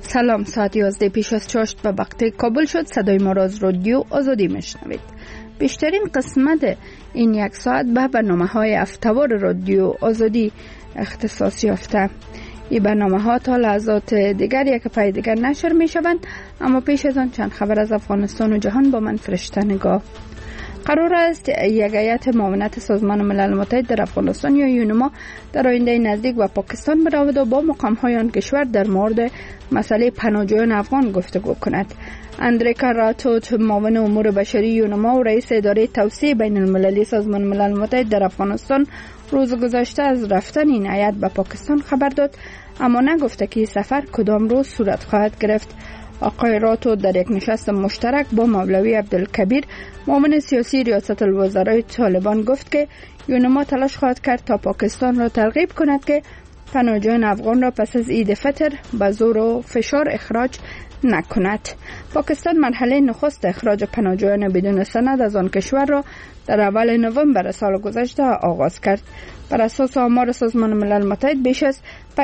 سلام، ساعت 11 پیش از 4 به وقت کابل شد. صدای ما را از رادیو آزادی میشنوید. بیشترین قسمت این یک ساعت به برنامه‌های هفته‌وار رادیو آزادی اختصاص یافته. این برنامه‌ها تا لحظات دیگر یک پای دیگر نشر میشوند، اما پیش از آن چند خبر از افغانستان و جهان با من فرشته نگاه. قرار است یک هیئت معاونت سازمان ملل متحد در افغانستان یا یونما در آینده نزدیک به پاکستان برود و با مقام‌های آن کشور در مورد مسئله پناهجویان افغان گفتگو کند. اندریکا راتوت، معاون امور بشری یونما و رئیس اداره توسعه بین المللی سازمان ملل متحد در افغانستان روز گذشته از رفتن این هیئت به پاکستان خبر داد، اما نگفته که سفر کدام روز صورت خواهد گرفت. آقای راتو در یک نشست مشترک با مولوی عبدالکبیر، معاون سیاسی ریاست الوزرای طالبان، گفت که یونما تلاش خواهد کرد تا پاکستان را ترغیب کند که پناهجویان افغان را پس از عید فطر به زور و فشار اخراج نکند. پاکستان مرحله نخست اخراج پناهجویان بدون سند از آن کشور را در اول نوامبر سال گذشته آغاز کرد. بر اساس آمار سازمان ملل متحد بیش از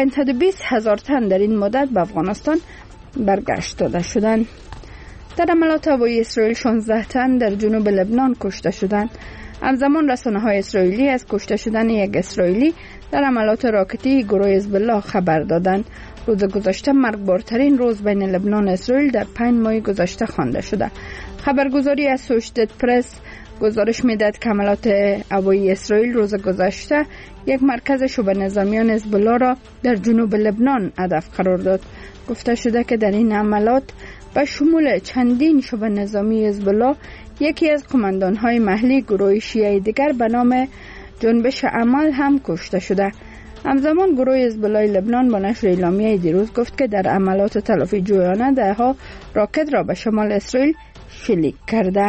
520,000 تن در این مدت به افغانستان برگشت داده شدند. در حملات هوایی اسرائیل 16 تن در جنوب لبنان کشته شدند. همزمان رسانه‌های اسرائیلی از کشته شدن یک اسرائیلی در حملات راکتی گروه حزب الله خبر دادند. روز گذشته مرگبارترین روز بین لبنان و اسرائیل در 5 ماه گذشته خوانده شده. خبرگزاری اسوشیتد پرس گزارش می‌دهد که حملات هوایی اسرائیل روز گذشته یک مرکز شبه نظامیان حزب الله را در جنوب لبنان هدف قرار داد. گفته شده که در این حملات به شمول چندین شبه نظامی حزب الله، یکی از قماندان‌های محلی گروه شیعه دیگر به نام جنبش عمل هم کشته شده. همزمان گروه حزب الله لبنان با نشر اعلامیه دیروز گفت که در عملات تلافی جویانه ده‌ها راکت را به شمال اسرائیل شلیک کرده.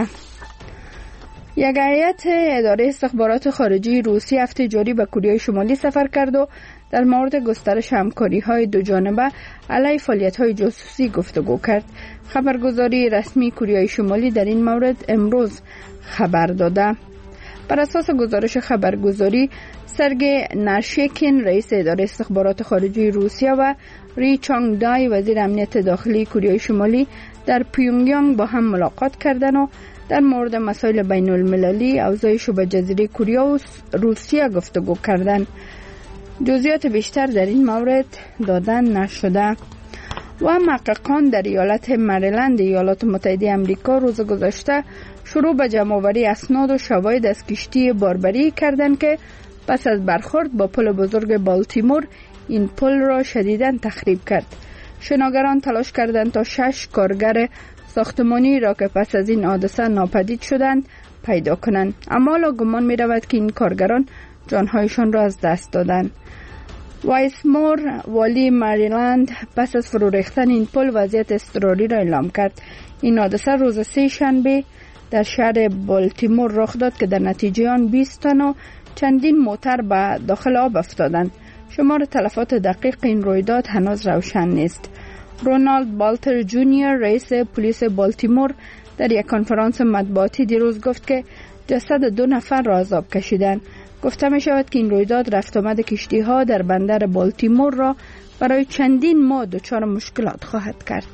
یک هیئت اداره استخبارات خارجی روسی هفته جاری به کره شمالی سفر کرد و در مورد گسترش همکاری‌های دو جانبه علیه فعالیت‌های جاسوسی گفتگو کرد. خبرگزاری رسمی کره شمالی در این مورد امروز خبر داده. بر اساس گزارش خبرگزاری، سرگئی نرشیکین رئیس اداره استخبارات خارجی روسیه و ری چانگ دای وزیر امنیت داخلی کره شمالی در پیونگیانگ با هم ملاقات کردند و در مورد مسائل بین المللی اوضاع شبه جزیره کره و روسیه گفتگو کردند. جزئیات بیشتر در این مورد دادن نشده. و محققان در ایالت مریلند ایالات متحده آمریکا روز گذشته شروع به جمع‌آوری اسناد و شواهد از کشتی باربری کردند که پس از برخورد با پل بزرگ بالتیمور این پل را شدیداً تخریب کرد. شناگران تلاش کردند تا 6 کارگر ساختمانی را که پس از این حادثه ناپدید شدند پیدا کنند، اما حالا گمان می رود که این کارگران جانهایشان را از دست دادند. وایسمور، والی مریلند، پس از فرو ریختن این پل وضعیت اضطراری را اعلام کرد. این حادثه روز سه شنبه در شهر بالتیمور رخ داد که در نتیجه آن 20 تن و چندین موتر به داخل آب افتادند. شمار تلفات دقیق این رویداد هنوز روشن نیست. رونالد بالتر جونیور رئیس پلیس بالتیمور در یک کنفرانس مطبوعاتی دیروز گفت که جسد 2 نفر را از آب کشیدند. گفته می شود که این رویداد رفت آمد کشتی ها در بندر بالتیمور را برای چندین ماه دچار مشکلات خواهد کرد.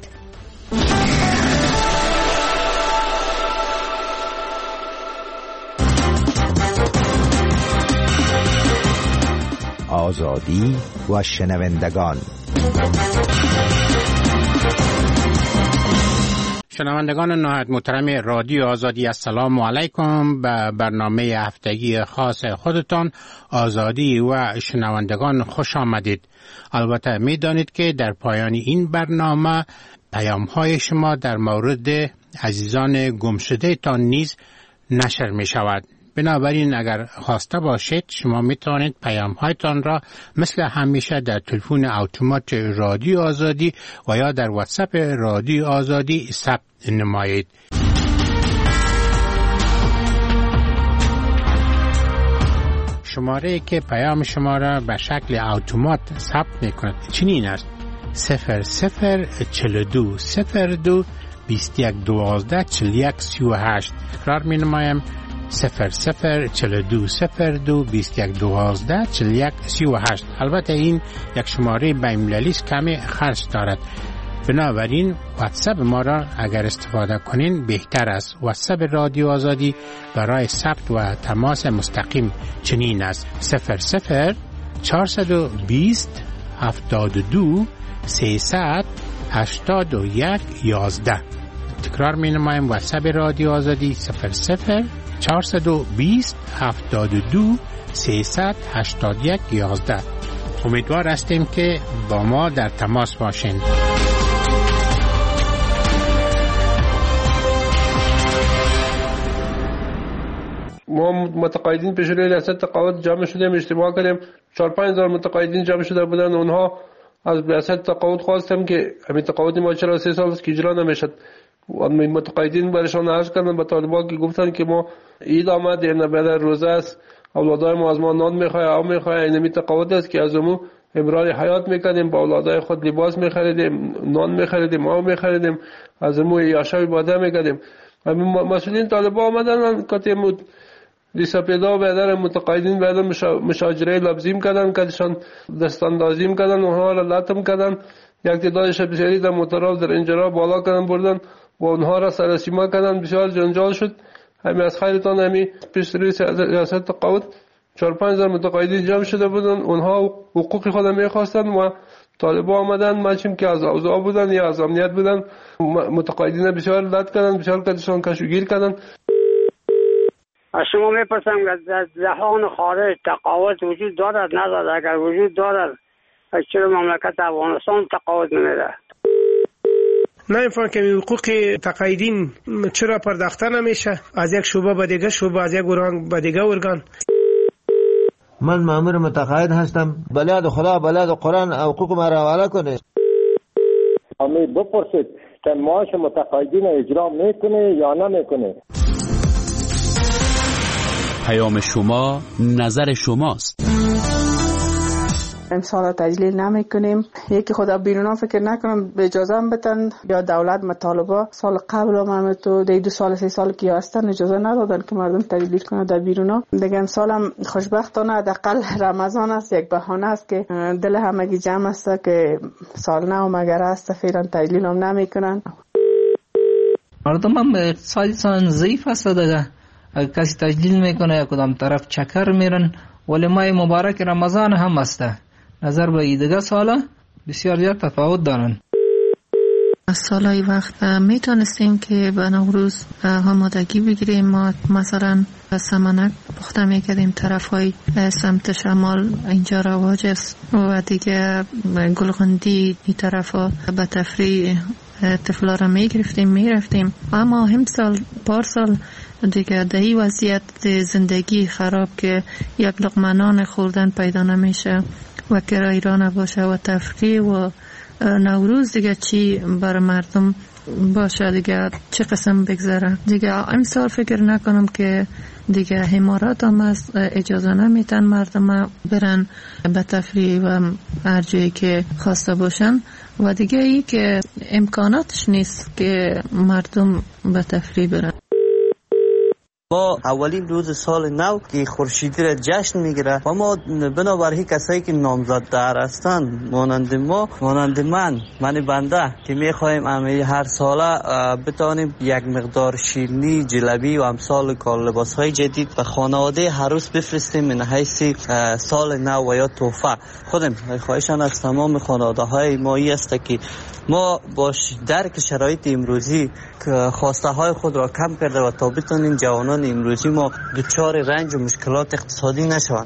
آزادی و شنوندگان. شنوندگان نهایت محترم رادیو آزادی، السلام علیکم. به برنامه هفتگی خاص خودتان آزادی و شنوندگان خوش آمدید. البته می دانید که در پایان این برنامه پیام های شما در مورد عزیزان گمشده تان نیز نشر می شود. بنابراین اگر خواسته باشید شما می توانید پیام هایتان را مثل همیشه در تلفن اتومات رادیو آزادی و یا در واتساپ رادیو آزادی ثبت نمایید. شماره که پیام شما را به شکل اتومات ثبت می کند چنین است: 0042 02 21 12 41 38. تکرار می نمایم: 0042 02 21 12 41 38. البته این یک شماره بین‌المللی است، کمی خرج دارد. بنابراین واتساپ ما را اگر استفاده کنین بهتر است. واتساپ رادیو آزادی برای ثبت و تماس مستقیم چنین است: 00 420 72 381 11. تکرار می نمایم: واتساپ رادیو آزادی 00 420 72 381 11. امیدوار هستیم که با ما در تماس باشین. ما متقاعدین پیش روی ریاست تقاعد جمع شدیم، اجتماع کردیم. 4-5 هزار متقاعدین جمع شده بودن. اونها از ریاست تقاعد خواستم که همین تقاعد ما 43 سال است که اجرا نمیشد. متقاعدین برشان عرض کردن به طالبان که گفتن که ما عید آمد، این بعد روزه است، اولادای ما از ما نان میخواه، آب میخواه. این تقاعد است که از امو امرار حیات میکردیم، با اولادای خود لباس میخریدیم، نان میخریدیم، آب میخریدیم، از امو یاشا باده میکردیم. مسئولین طالبان آمدن کاتیم دیسپیدا بدر متقاعدین بعد مشاجره لفظیم کردن، کدشان دستاندازیم کردن، اونها را لطم کردن. یک تعدادش بسیاری در موتورها در اینجا بالا کردن بردن و اونها را سرسیما کردن. بسیار جنجال شد. همین از خیرتان همین پیش روی ریاست تقاعد 4-5 هزار متقاعدین جمع شده بودن. اونها حقوق خود میخواستن و طالبان آمدن مچیم که از اوضاع بودن یا از امنیت بودن. متقاعدین بسیار لط کردن، بسیار کدشان کشوگیر کردن. از شما میپرسم که در جهان خارج تقاعد وجود دارد ندارد؟ اگر وجود دارد چرا مملکت افغانستان تقاعد نمیده؟ نمیفهم که حقوق تقاعدین چرا پرداخته نمیشه از یک شعبه به دیگه شعبه، از یک ارگان به دیگه ارگان. من مأمور متقاعد هستم، بلاد خدا بلاد قرآن حقوق ما را حواله کنه. امی بپرسید که معاش متقاعدین اجرا میکنه یا نمیکنه. پیام شما نظر شماست. امسال تجلیل نمی کنیم. یکی خدا بیرونا فکر نکنم به اجازه هم بتن یا دولت مطالبه سال قبل هم تو 2 سال 3 سال که هستن اجازه ندادن که مردم تجلیل کنه در بیرونا. دیگه امسال هم خوشبختانه حداقل رمضان است، یک بهانه است که دل همگی جمع است که سال نو مگر است فعلا تجلیل هم نمی کنن. مردم هم اقتصادشان ضعیف است دیگه. اگر کسی تجلیل میکنه یا کدام طرف چکر میرن. ولی ماه مبارک رمضان هم است. نظر به دیگه سالا بسیار زیاد تفاوت دارن. از سالهای وقت میتونستیم که به نوروز آمادگی بگیریم. ما مثلا سمنک پخته میکردیم، طرف های سمت شمال اینجا رواج است و دیگه گلغندی این طرف ها به تفریح طفلا را میرفتیم. اما همسال پارسال دیگه دهی وضعیت زندگی خراب که یک لقمه نان خوردن پیدا نمیشه و کرایه را نباشه و تفریح و نوروز دیگه چی بر مردم باشه دیگه چه قسم بگذره دیگه. امسال فکر نکنم که دیگه حمارات هم از اجازه نمیتن مردم برن به تفریح و هر جایی که خواسته باشن و دیگه ای که امکاناتش نیست که مردم به تفریح برن. ما اولین روز سال نو که خورشیدی را جشن میگیره و ما بنابراین کسایی که نامزدتر هستند مانند ما، مانند من بنده که میخوایم هر ساله بتانیم یک مقدار شیرینی، جلبی و امثال کال لباسهای جدید به خانواده هر روز بفرستیم من حیث سال نو و یا تحفه. خودم خواهشان از تمام خانواده های مایی است که ما با درک شرایط امروزی خواسته های خود را کم کرده و تا بتونیم جوانان امروزی ما دچار رنج و مشکلات اقتصادی نشوند.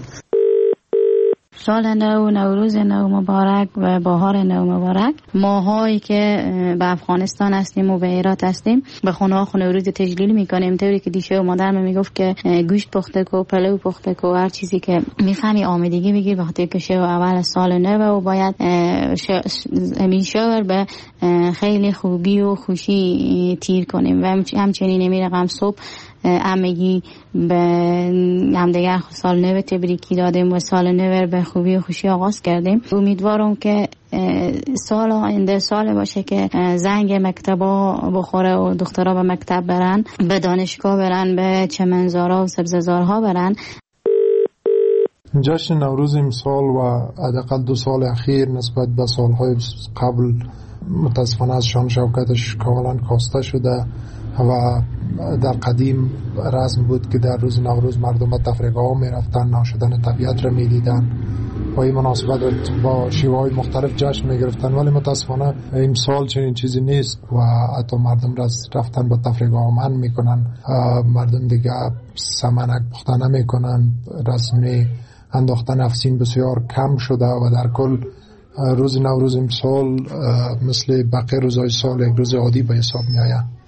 سال نو، نوروز نو مبارک و بهار نو مبارک. ماهایی که به افغانستان هستیم و به هرات هستیم به خونه نوروز تجلیل میکنیم. طوری که دیشه و مادرم میگفت که گوشت پخته کو، پلو پخته کو، هر چیزی که میفهمی آمادگی بگیر وقتی که شو اول سال نو و باید همین شور به خیلی خوبی و خوشی تیر کنیم و همچنین نمیرقم صبح همگی به همدیگر سال نو تبریکی دادیم و سال نو به خوبی و خوشی آغاز کردیم. امیدوارم که سال آینده سال باشه که زنگ مکتبا بخوره و دخترها به مکتب برن، به دانشگاه برن، به چمنزارها و سبززارها برن. جشن نوروز امسال و حداقل 2 سال اخیر نسبت به سالهای قبل متاسفانه از شان شوکتش کاملا کاسته شده و در قدیم رسم بود که در روز نوروز مردم به تفریحگاه ها می رفتن، ناشدن طبیعت را می دیدن و این مناسبت با شیوه های مختلف جشن می گرفتن، ولی متاسفانه امسال چنین چیزی نیست و حتی مردم رفتن به تفریحگاه ها منع می کنن. مردم دیگه سمنک پخته نمی کنن، رسم انداختن افسین بسیار کم شده و در کل روز نوروز امسال مثل بقیه روزهای سال یک روز عادی به حساب می آید.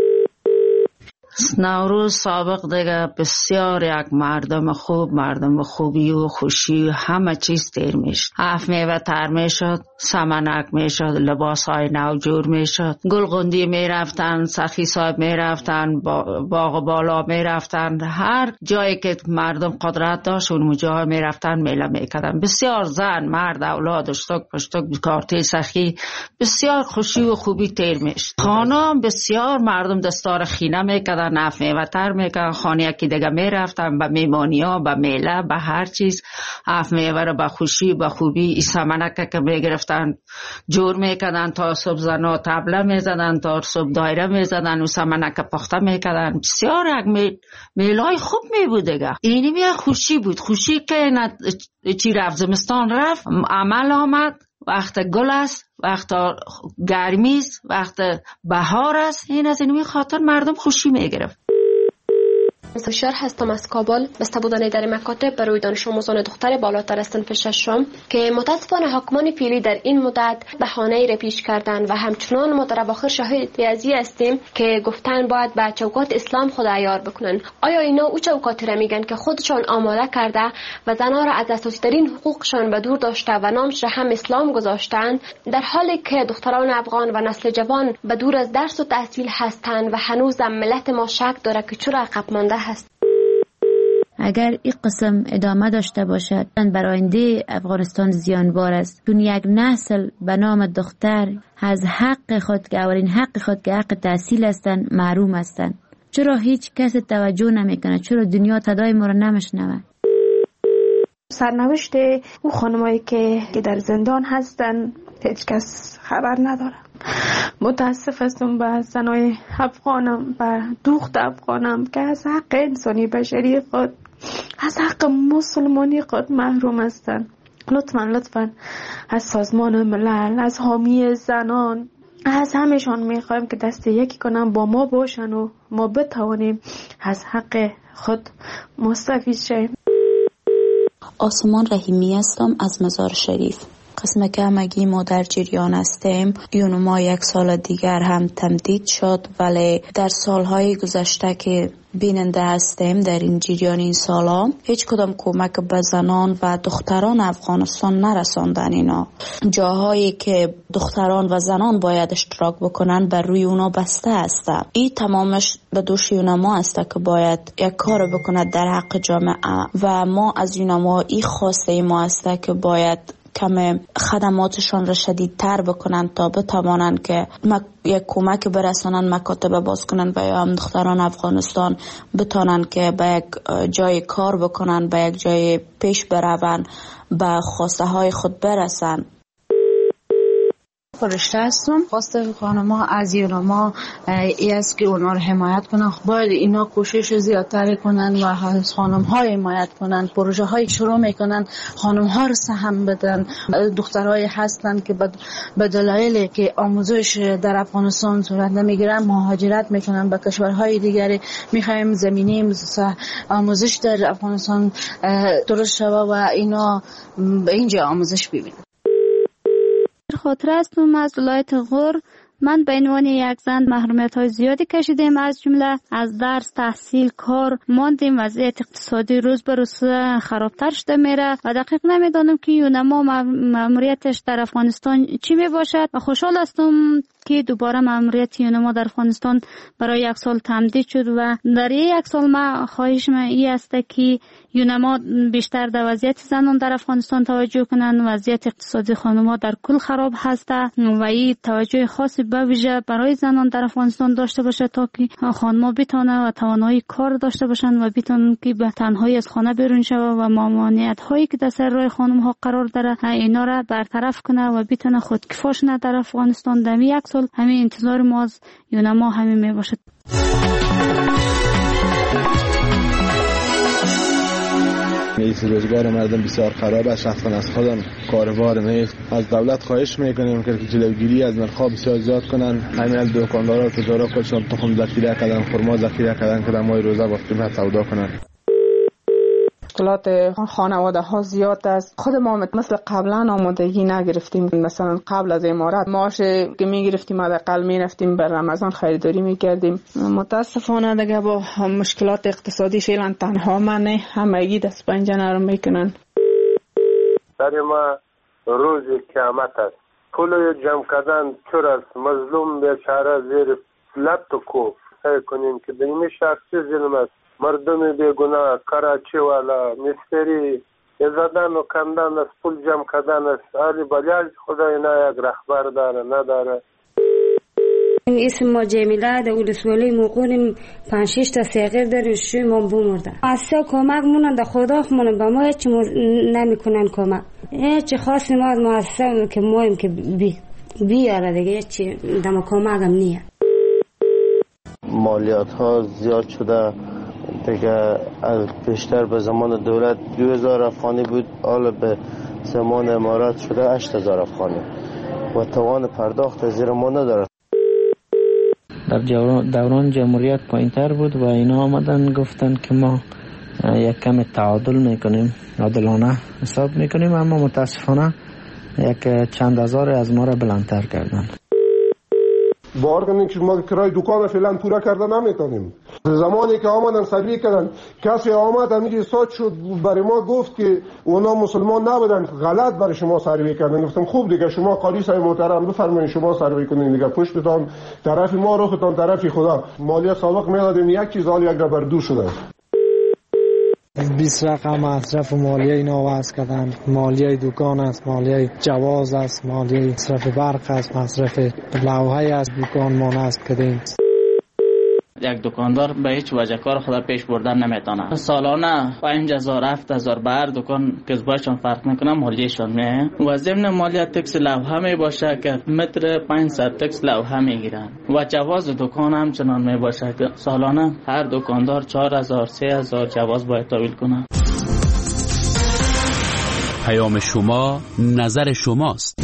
نوروز سابق دیگه بسیار یک مردم خوبی و خوشی و همه چیز تیر میشد. هفت میوه تر میشد، سمنک میشد، لباس های نو جور میشد، گلغندی میرفتن، سخی صاحب میرفتن، باغ بالا میرفتن، هر جایی که مردم قدرت داشت اون جای میرفتن میله میکردن. بسیار زن مرد اولاد اشتک پشتک کارتی سخی بسیار خوشی و خوبی تیر میشد. خانم بسیار مردم دستار خینه میکردن، نف میوه تر میکردن، خانه یکی دیگه میرفتن به میمانی ها، به میله، به هر چیز. هفت میوه رو به خوشی به خوبی سمنک که میگرفتن جور میکردن، تا صبح زنا طبله میزدن، تا صبح دایره میزدن و سمنک پخته میکردن. بسیار یک میلای خوب میبود دیگه. اینی بیا خوشی بود، خوشی که چی رفت زمستان رفت، عمل آمد، وقت گل است، وقت گرمی است، وقت بهار است. این از این خاطر مردم خوشی میگرفت. مستشار هستم از کابل. بسته بودن در مکاتب برای دانش آموزان دختر بالاتر از صنف ششم که متاسفانه حاکمان پیلی در این مدت بهانه‌ای را پیش کردند و همچنان ما در اواخر شاهد ازی هستیم که گفتن باید به چوکات اسلام خود عیار بکنن. آیا اینا او چوکاتی را میگن که خودشان آماده کرده و زنها را از اساسی ترین حقوقشان به دور داشته و نامش را هم اسلام گذاشتند، در حالی که دختران افغان و نسل جوان به دور از درس و تحصیل هستند و هنوز ملت ما شک داره که چرا عقب مانده هست. اگر این قسم ادامه داشته باشد بر آینده افغانستان زیانبار است، چون یک نسل به نام دختر از حق خود که اولین حق خود که حق تحصیل هستند محروم هستند. چرا هیچ کس توجه نمیکنه؟ چرا دنیا صدای ما را نمیشنوه؟ سرنوشت اون خانمایی که در زندان هستن هیچ کس خبر نداره. متاسف هستم به زنای افغانم و دختر افغانم که از حق انسانی بشری خود، از حق مسلمانی خود محروم هستند. لطفاً از سازمان ملل، از حامی زنان، از همشان میخوایم که دست یکی کنن با ما باشن و ما بتوانیم از حق خود مستفید شیم. آسمان رحیمی هستم از مزار شریف. قسم که همگی ما در جریان هستیم. یونو ما یک سال دیگر هم تمدید شد، ولی در سالهای گذشته که بیننده هستیم در این جریان این سالا هیچ کدام کمک به زنان و دختران افغانستان نرساندن. اینا جاهایی که دختران و زنان باید اشتراک بکنن بر روی اونا بسته است. این تمامش به دوش یونما است که باید یک کار بکند در حق جامعه و ما از یونما این خواسته ما است که باید کم خدماتشان را شدیدتر بکنن تا بتوانن که یک کمک برسانن، مکاتب باز کنن و یا هم دختران افغانستان بتانن که به یک جای کار بکنن، به یک جای پیش برون، به خواسته های خود برسن. فرشته هستم. خواسته خانم‌ها از یونما ای است که اونا رو حمایت کنن. باید اینا کوشش زیادتر کنن و از خانم‌ها حمایت کنن. پروژه های شروع میکنن، خانم‌ها رو سهم بدن. دخترای هستن که به دلایلی که آموزش در افغانستان صورت نمیگیرن مهاجرت میکنن به کشورهای دیگری. میخوایم زمینه آموزش در افغانستان درست شود و اینا به اینجا آموزش ببینن. خاطر هستم از ولایت غور. من به عنوان یک زن محرومیت های زیادی کشیدیم، از جمله از درس، تحصیل، کار ماندیم. وضعیت اقتصادی روز به روز خرابتر شده میره و دقیق نمیدانم که یونما ماموریتش در افغانستان چی می باشد و خوشحال هستم که که دوباره مأموریت یونما در افغانستان برای 1 سال تمدید شد و در 1 سال ما خواهش من این است که یونما بیشتر در وضعیت زنان در افغانستان توجه کنند. وضعیت اقتصادی خانم‌ها در کل خراب هست و این توجه خاصی به ویژه برای زنان در افغانستان داشته باشه تا که خانم‌ها بتونن و توانایی کار داشته باشند و بتونن که به تنهایی از خانه بیرون شوه و ممانعت‌هایی که در سر راه خانم‌ها قرار داره اینا را برطرف کنه و بتونه خودکفا شونه در افغانستان. در 1 سال همین انتظار ما از یونما همین میباشد. نیست، روزگار مردم بسیار خراب است، شخصا از خودم کاروبار نیست. از دولت خواهش میکنیم که جلوگیری از نرخ‌ها بسیار زیاد کنن. همین دکاندارا و تجارا خودشون تخم ذخیره کردن، خرما ذخیره کردن که در ماه روزه با قیمت سودا کنن. مشکلات خانواده ها زیاد است. خود ما مثل قبلا آمادگی نگرفتیم. مثلا قبل از امارات معاش که میگرفتیم حداقل میرفتیم بر رمضان خریداری میکردیم. متاسفانه دیگه با مشکلات اقتصادی فعلا تنها من نه، همگی دست پنجه نرم میکنن. در ما روز قیامت است. پول جمع کردن چور است. مظلوم بیچاره زیر لط و کوف کنیم که در این شخصی ظلم است. مردم بیگناه، کراچی والا، مستری زدن و کندن است، پول جمع کردن است. علی بلیاج خدای نه یک رهبر داره نداره. اسم ما جمیله در ولسوالی موقعیم 5-6 تا صغیر داریم، شوی ما بمرده. اصلا کمک مونن در خدا خمونن با ما هیچ نمیکنن کمک. هیچ خاصی ما از مؤسسه که مایم که بیاره دیگه هیچ دم کمک هم نیه. مالیات ها زیاد شده دیگه، بیشتر به زمان دولت 2000 افغانی بود، حالا به زمان امارات شده 8000 افغانی و توان پرداخت زیر ما نداره. در دوران جمهوریت پایین‌تر بود و اینا آمدن گفتن که ما یک کم تعادل میکنیم، عادلانه حساب میکنیم، اما متاسفانه یک چند هزار از ما را بلندتر کردن. باور کنید که ما کرای دکان فعلا پورا کرده نمیتونیم. زمانی که آمدن سروی کردن، کسی آمد همینجوری ساعت شد برای ما گفت که اونا مسلمان نبودن، غلط برای شما سروی کردن. گفتم خوب دیگه شما قاضی صاحب محترم بفرمایید شما سروی کنین دیگه، پشتتان طرف ما روختان طرف خدا. مالیات سابق میدادیم یک چیز، حال یک بر دو شده. 20 رقم مصرف مالیه اینا وضع کردن. مالیه دکان است، مالیه جواز است، مالیه مصرف برق است، مصرف لوحه است، دکان ما نصب کردیم. یک دکاندار به هیچ وجه کار خود پیش بردن نمیتونه. سالانه 5000 7000 بر دکان کسبایشان فرق میکنه، مالیهشان میه و ضمن مالیه تکس لوحه می باشه که متر 500 تکس لوحه میگیرن و جواز دکان هم چنان می باشه که سالانه هر دکاندار 4000 3000 جواز باید تحویل کنه. پیام شما نظر شماست.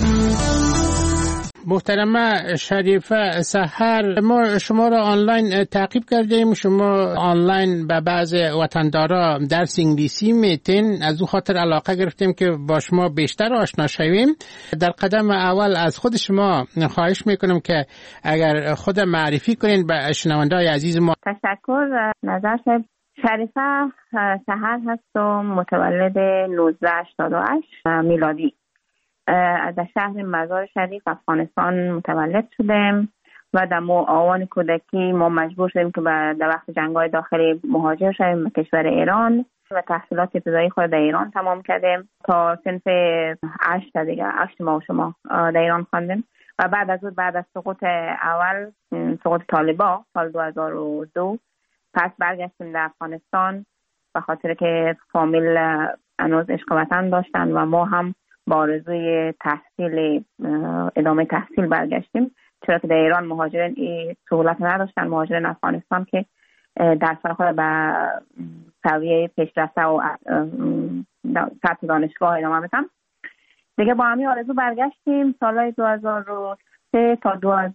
محترمه شریفه سحر، ما شما را آنلاین تعقیب کردیم. شما آنلاین به بعض وطندارا درس انگلیسی میتین، از او خاطر علاقه گرفتیم که با شما بیشتر آشنا شویم. در قدم اول از خود شما خواهش میکنم که اگر خود معرفی کنین به شنونده‌های عزیز ما. تشکر. نظر شریفه سحر هستم، متولد 1988 میلادی. در شهر مزار شریف افغانستان متولد شدم و در آوان کودکی ما مجبور شدیم که در وقت جنگ‌های داخلی مهاجر شدیم به کشور ایران و تحصیلات ابتدایی خود در ایران تمام کردیم تا صنف 8 دیگه 8 ماه شما در ایران خواندیم و بعد از سقوط اول، سقوط طالبان سال 2002 پس برگشتیم در افغانستان به خاطر که فامیل هنوز عشق وطن داشتن و ما هم با آرزوی تحصیل ادامه تحصیل برگشتیم، چرا که در ایران مهاجرین این سهولت نداشتن. مهاجرین افغانستان که درس خود به سویه پیشرفته و سطح دانشگاه ادامه بدن دیگه. با همین آرزو برگشتیم. سالهای 2003 تا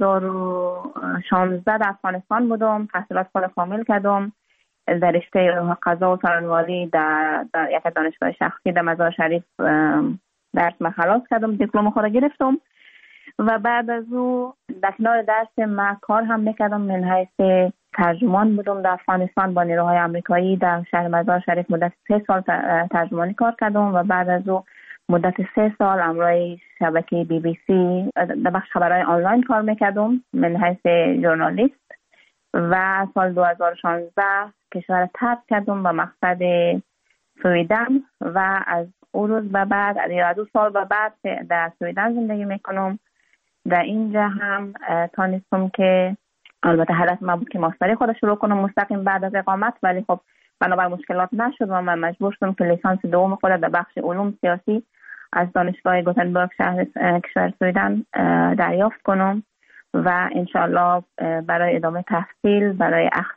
2016 در افغانستان بودم، تحصیلات خود کامل کردم در رشته قضا و سرانواری در یک دانشگاه شخصی در مزار شریف. درس ما خلاص کردم، دیپلم خود گرفتم و بعد از او در کنار درس ما کار هم میکردم. من حیث ترجمان بودم در افغانستان با نیروهای آمریکایی در شهر مزار شریف. مدت 3 سال ترجمانی کار کردم و بعد از او مدت 3 سال امروی شبکه BBC در بخش خبرهای آنلاین کار میکردم من حیث ژورنالیست و سال 2016 کشور ترک کردم به مقصد سویدن و از اون روز به بعد از 2 سال به بعد در سویدن زندگی میکنم. در اینجا هم تانستم که البته هدف من بود که ماستری خود شروع کنم مستقیم بعد از اقامت، ولی خب بنابر مشکلات نشد و من مجبور شدم که لیسانس دوم خود در بخش علوم سیاسی از دانشگاه گوتنبرگ شهر کشور سویدن دریافت کنم و انشالله برای ادامه تحصیل برای اخذ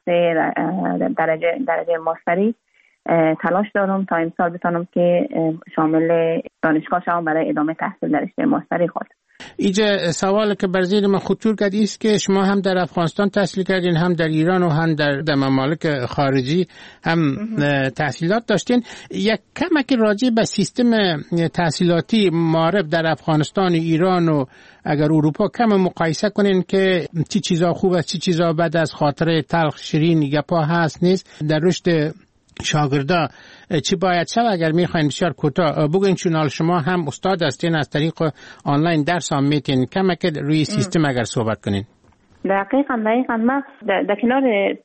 درجه ماستری تلاش دارم تا امسال بتونم که شامل دانشگاه شوم برای ادامه تحصیل در رشته ماستری خود. اینجا سوال که بر ذهن من خطور کرد است که شما هم در افغانستان تحصیل کردین، هم در ایران و هم در ممالک خارجی هم تحصیلات داشتین. یک کمک راجع به سیستم تحصیلاتی معارف در افغانستان، ایران و اگر اروپا کم مقایسه کنین که چی چیزا خوب است چی چیزا بد از خاطر تلخ شیرین گپا هست نیست در رشد شاگردا چی باید شد؟ اگر میخواین بسیار کوتاه بگوین، چون شما هم استاد هستین از طریق آنلاین درس هم میتین کمک روی سیستم اگر صحبت کنین. دقیقاً من در کنار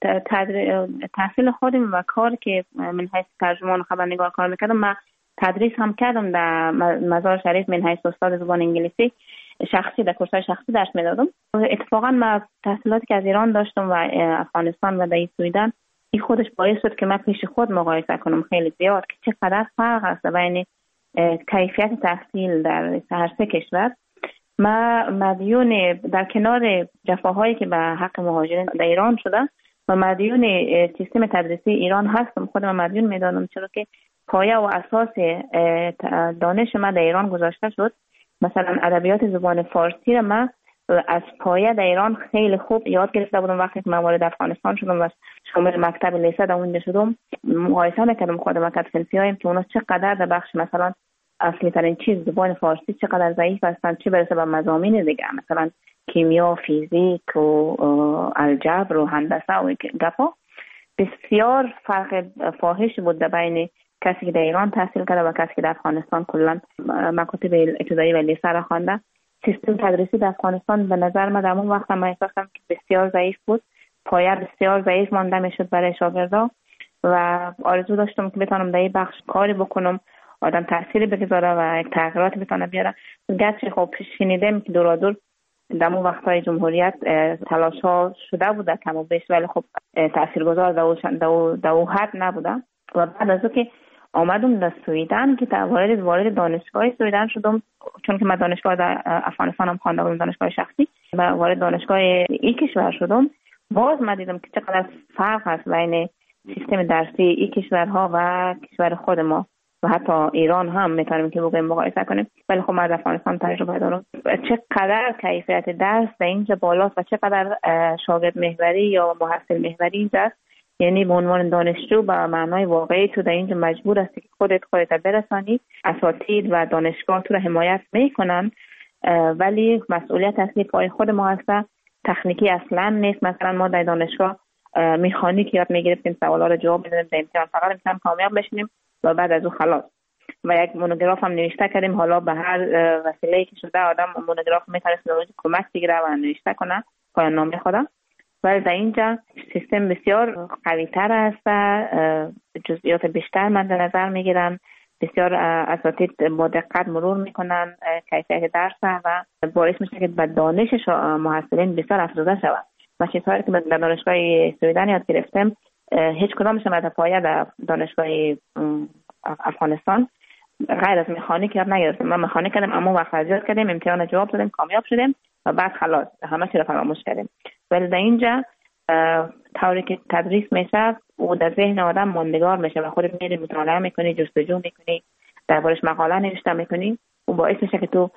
تحصیل خودم و کار که من حیث ترجمان خبرنگار کار میکردم، من تدریس هم کردم در مزار شریف من حیث استاد زبان انگلیسی شخصی در کورس‌های شخصی درس میدادم. اتفاقاً من تحصیلاتی که از ایران داشتم و افغانستان و در سویدن این خودش باعث شد که من پیش خود مقایسه کنم خیلی زیاد که چقدر فرق است بین کیفیت تحصیل در هر سه کشور. ما مدیون در کنار جفاهایی که به حق مهاجرین در ایران شده و مدیون سیستم تدریسی ایران هستم، خودم مدیون میدانم، چرا که پایه و اساس دانش من در ایران گذاشته شد. مثلا ادبیات زبان فارسی را من از پایه در ایران خیلی خوب یاد گرفته بودم. وقتی که من وارد افغانستان شدم و شامل مکتب لیسه در اونجا شدم، مقایسه میکردم خودم که صنفی‌هایم که اونا چقدر در بخش مثلا اصلی ترین چیز زبان فارسی چقدر ضعیف هستن، چه برسه به مضامین دیگه مثلا کیمیا، فیزیک و الجبر و هندسه و گپا. بسیار فرق فاحش بود بین کسی که در ایران تحصیل کرده و کسی که در افغانستان کلا مکاتب ابتدایی و لیسه را خوانده. سیستم تدریسی در افغانستان به نظر من در اون وقت من احساس کردم که بسیار ضعیف بود، پایه بسیار ضعیف مانده میشد برای شاگردا و آرزو داشتم که بتونم در این بخش کاری بکنم، آدم تأثیری بگذاره و یک تغییرات بتونه بیاره. گرچه خب شنیدم که دورادور در اون وقت‌های جمهوریت تلاش‌ها شده بوده کم و بیش، ولی خب تاثیرگذار در اون حد نبوده. و بعد از اون که آمدم در سویدن که وارد دانشگاه سویدن شدم، چون که من دانشگاه در افغانستان هم خوانده بودم، دانشگاه شخصی، و وارد دانشگاه این کشور شدم، باز من دیدم که چقدر فرق هست بین سیستم درسی این کشورها و کشور خود ما و حتی ایران هم میتونیم که بگویم مقایسه کنیم. ولی خب من در افغانستان تجربه دارم چقدر کیفیت درس در اینجا بالاست و چقدر شاگرد محوری یا محصل محوری اینجاست. یعنی به عنوان دانشجو به معنای واقعی تو در اینجا مجبور هستی که خودت برسانی، اساتید و دانشگاه تو رو حمایت میکنن، ولی مسئولیت اصلی پای خود ما هست. تکنیکی اصلا نیست. مثلا ما در دانشگاه مکانیک یاد میگرفتیم، سوالا رو جواب میدادیم، در امتحان فقط امتحان کامیاب بشیم و بعد از اون خلاص. و یک مونوگراف هم نوشته کردیم. حالا به هر وسیله‌ای که شده آدم مونوگراف میتونه کمک بگیره و نوشته کنه پایان نامه خودم. ولی در اینجا سیستم بسیار قوی تر است، جزئیات بیشتر مد نظر میگیرن، بسیار اساتید با دقت مرور میکنن کیفیت درس و باعث میشه که به دانش محصلین بسیار افزوده شود. و چیزهایی که در دانشگاه سویدن یاد گرفتم هیچ کدامش از پایه در دانشگاه افغانستان غیر از مکانیک یاد نگرفتم. من مکانیک کردم، اما وقت ریاضیات کردیم، امتحان جواب دادیم، کامیاب شدیم و بعد خلاص همه چی رو فراموش کردیم. ولی در اینجا طوری که تدریس میشه و در ذهن آدم ماندگار میشه و خودت میری مطالعه میکنی، جستجو میکنی، دربارش مقاله نوشته میکنی و باعث میشه که تو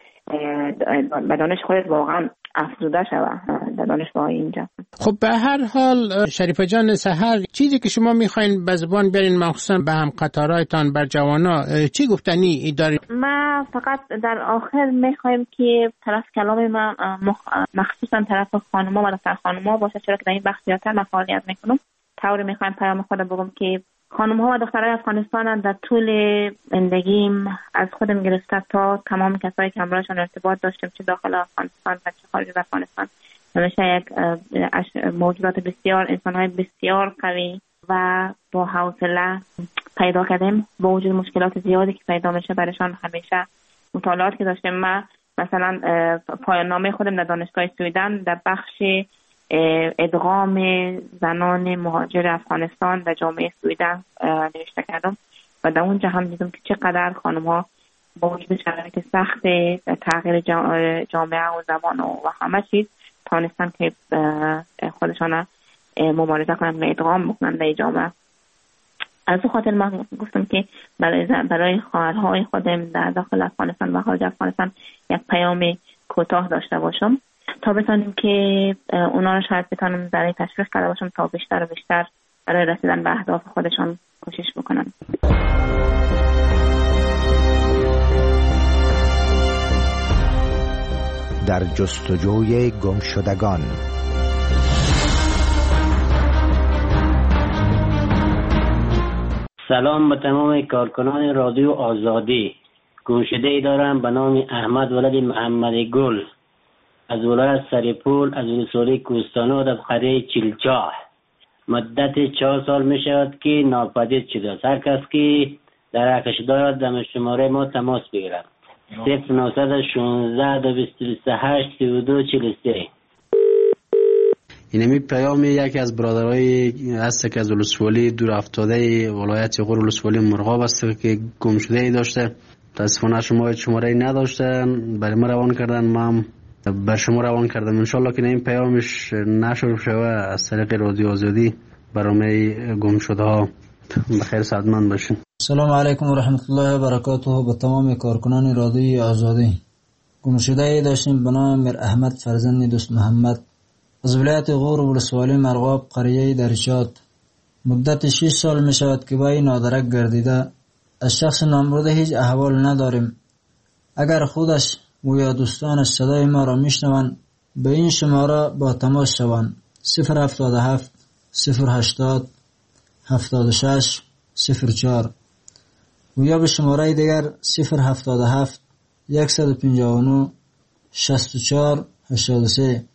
به دانش خودت واقعا افزوده شوه در دانشگاه اینجا. خب به هر حال شریفه جان سحر، چیزی که شما میخواین به زبان برین مخصوصا به هم قطارایتان بر جوانا چی گفتنی دارید؟ ما فقط در آخر میخوایم که طرف کلام ما مخصوصا طرف خانم‌ها و دختر خانم‌ها باشه، چرا که در این بخش زیادتر من فعالیت میکنم. طوری میخوایم پیام خود بگم که خانم ها و دخترای افغانستان در طول زندگیم از خودم گرفته تا تمام کسایی که همراهشان ارتباط داشتم، چه داخل افغانستان و چه خارج از افغانستان، همیشه یک موجودات بسیار، انسان‌های بسیار قوی و با حوصله پیدا کردیم. با وجود مشکلات زیادی که پیدا میشه برایشان، همیشه مطالعات که داشتم، من مثلا پایان نامه خودم در دانشگاه سویدن در بخش ادغام زنان مهاجر افغانستان در جامعه سویدن نوشته کردم و در اونجا هم دیدم که چقدر خانم ها با وجود شرایط سخت تغییر جامعه و زبان و همه چیز تانستن که خودشان مبارزه کنند و ادغام بکنند در جامعه. از اون خاطر من گفتم که برای خواهرهای خودم در داخل افغانستان و خارج افغانستان یک پیام کوتاه داشته باشم تا بتونیم که اونا رو شاید بتونم برای تشویق کرده باشم تا بیشتر و بیشتر برای رسیدن به اهداف خودشان کوشش بکنن. در جستجوی گمشدگان. سلام به تمام کارکنان رادیو آزادی. گمشده‌ای دارم به نام احمد ولد محمد گل از ولایت سریپول از ولسوالی کوهستانو در قریه چیلچاه. مدت 4 سال می شود که ناپدید شده است. هر کس که در حقش دارد در شماره ما تماس بگیرد. 0916 228 32 43. اینمی پیام یکی از برادرای هست که از ولسوالی دور افتاده ولایت غور ولسوالی مرغاب است که گم شده ای داشته. متاسفانه شماره نداشته، برای ما روان کردن، ما بر شما روان کردم. انشالله که این پیامش نشر شوه از طریق رادیو آزادی برای گم شده ها بخیر سعادتمند باشین. سلام علیکم و رحمت الله و برکاته به تمام کارکنان رادیو آزادی. گم شده ای داشتیم به نام میر احمد فرزند دوست محمد از ولایت غور ولسوالی مرغاب قریه درشات. مدت 6 سال می شود که وی نادرک گردیده. از شخص نامبرده هیچ احوال نداریم. اگر خودش و یا دوستانش صدای ما را میشنوند به این شماره با تماس شوند. 077 080 76 04 و یا به شماره دیگر 077 159 64 83.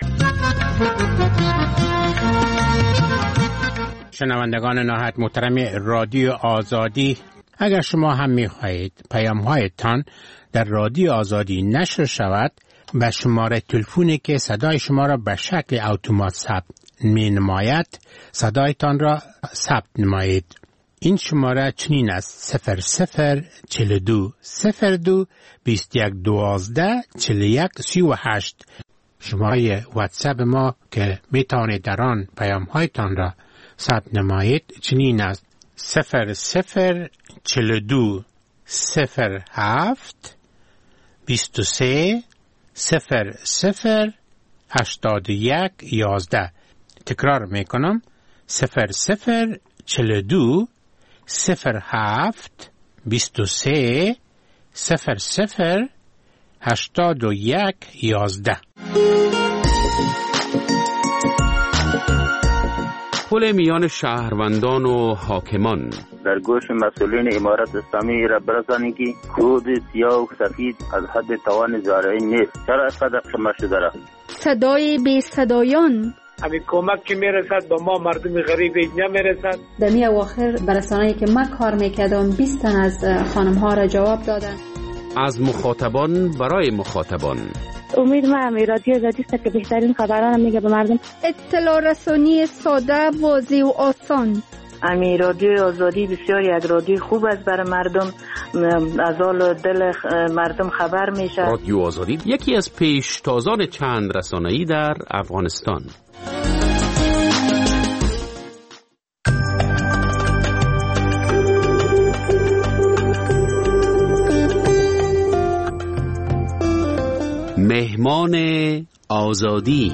شنوندگان نهایت محترم رادیو آزادی، اگر شما هم می‌خواهید پیام‌هایتان در رادیو آزادی نشر شود، به شماره تلفنی که صدای شما را به شکل اتومات ثبت می‌نماید صدایتان را ثبت نمایید. این شماره چنین است: 0042 02 21 12 41 38. شماره واتساپ ما که میتوانید در آن پیام‌هایتان را ثبت نمایید چنین است: 0042 07 23 00 81 11. تکرار میکنم: 0042 07 23 00 81 11. پل میان شهروندان و حاکمان. در گوش مسئولین امارت اسلامی را برسانید که کود سیاه و سفید از حد توان زارعین نیست. چرا اینقدر کم شده است؟ صدای بی صدایان. همین کمک که میرسد به ما مردم غریب نمیرسد. در می اواخر برسانه‌ای که من کار میکردم 20 تن از خانم ها را جواب دادن. از مخاطبان برای مخاطبان. امید ما رادیو آزادی است که بهترین خبران میگه به مردم. اطلاع رسانی ساده، واضح و آسان. رادیو آزادی بسیار یک رادیو خوب است برای مردم، از حال دل مردم خبر میشه. رادیو آزادی یکی از پیشتازان چند رسانه‌ای در افغانستان. مهمان آزادی.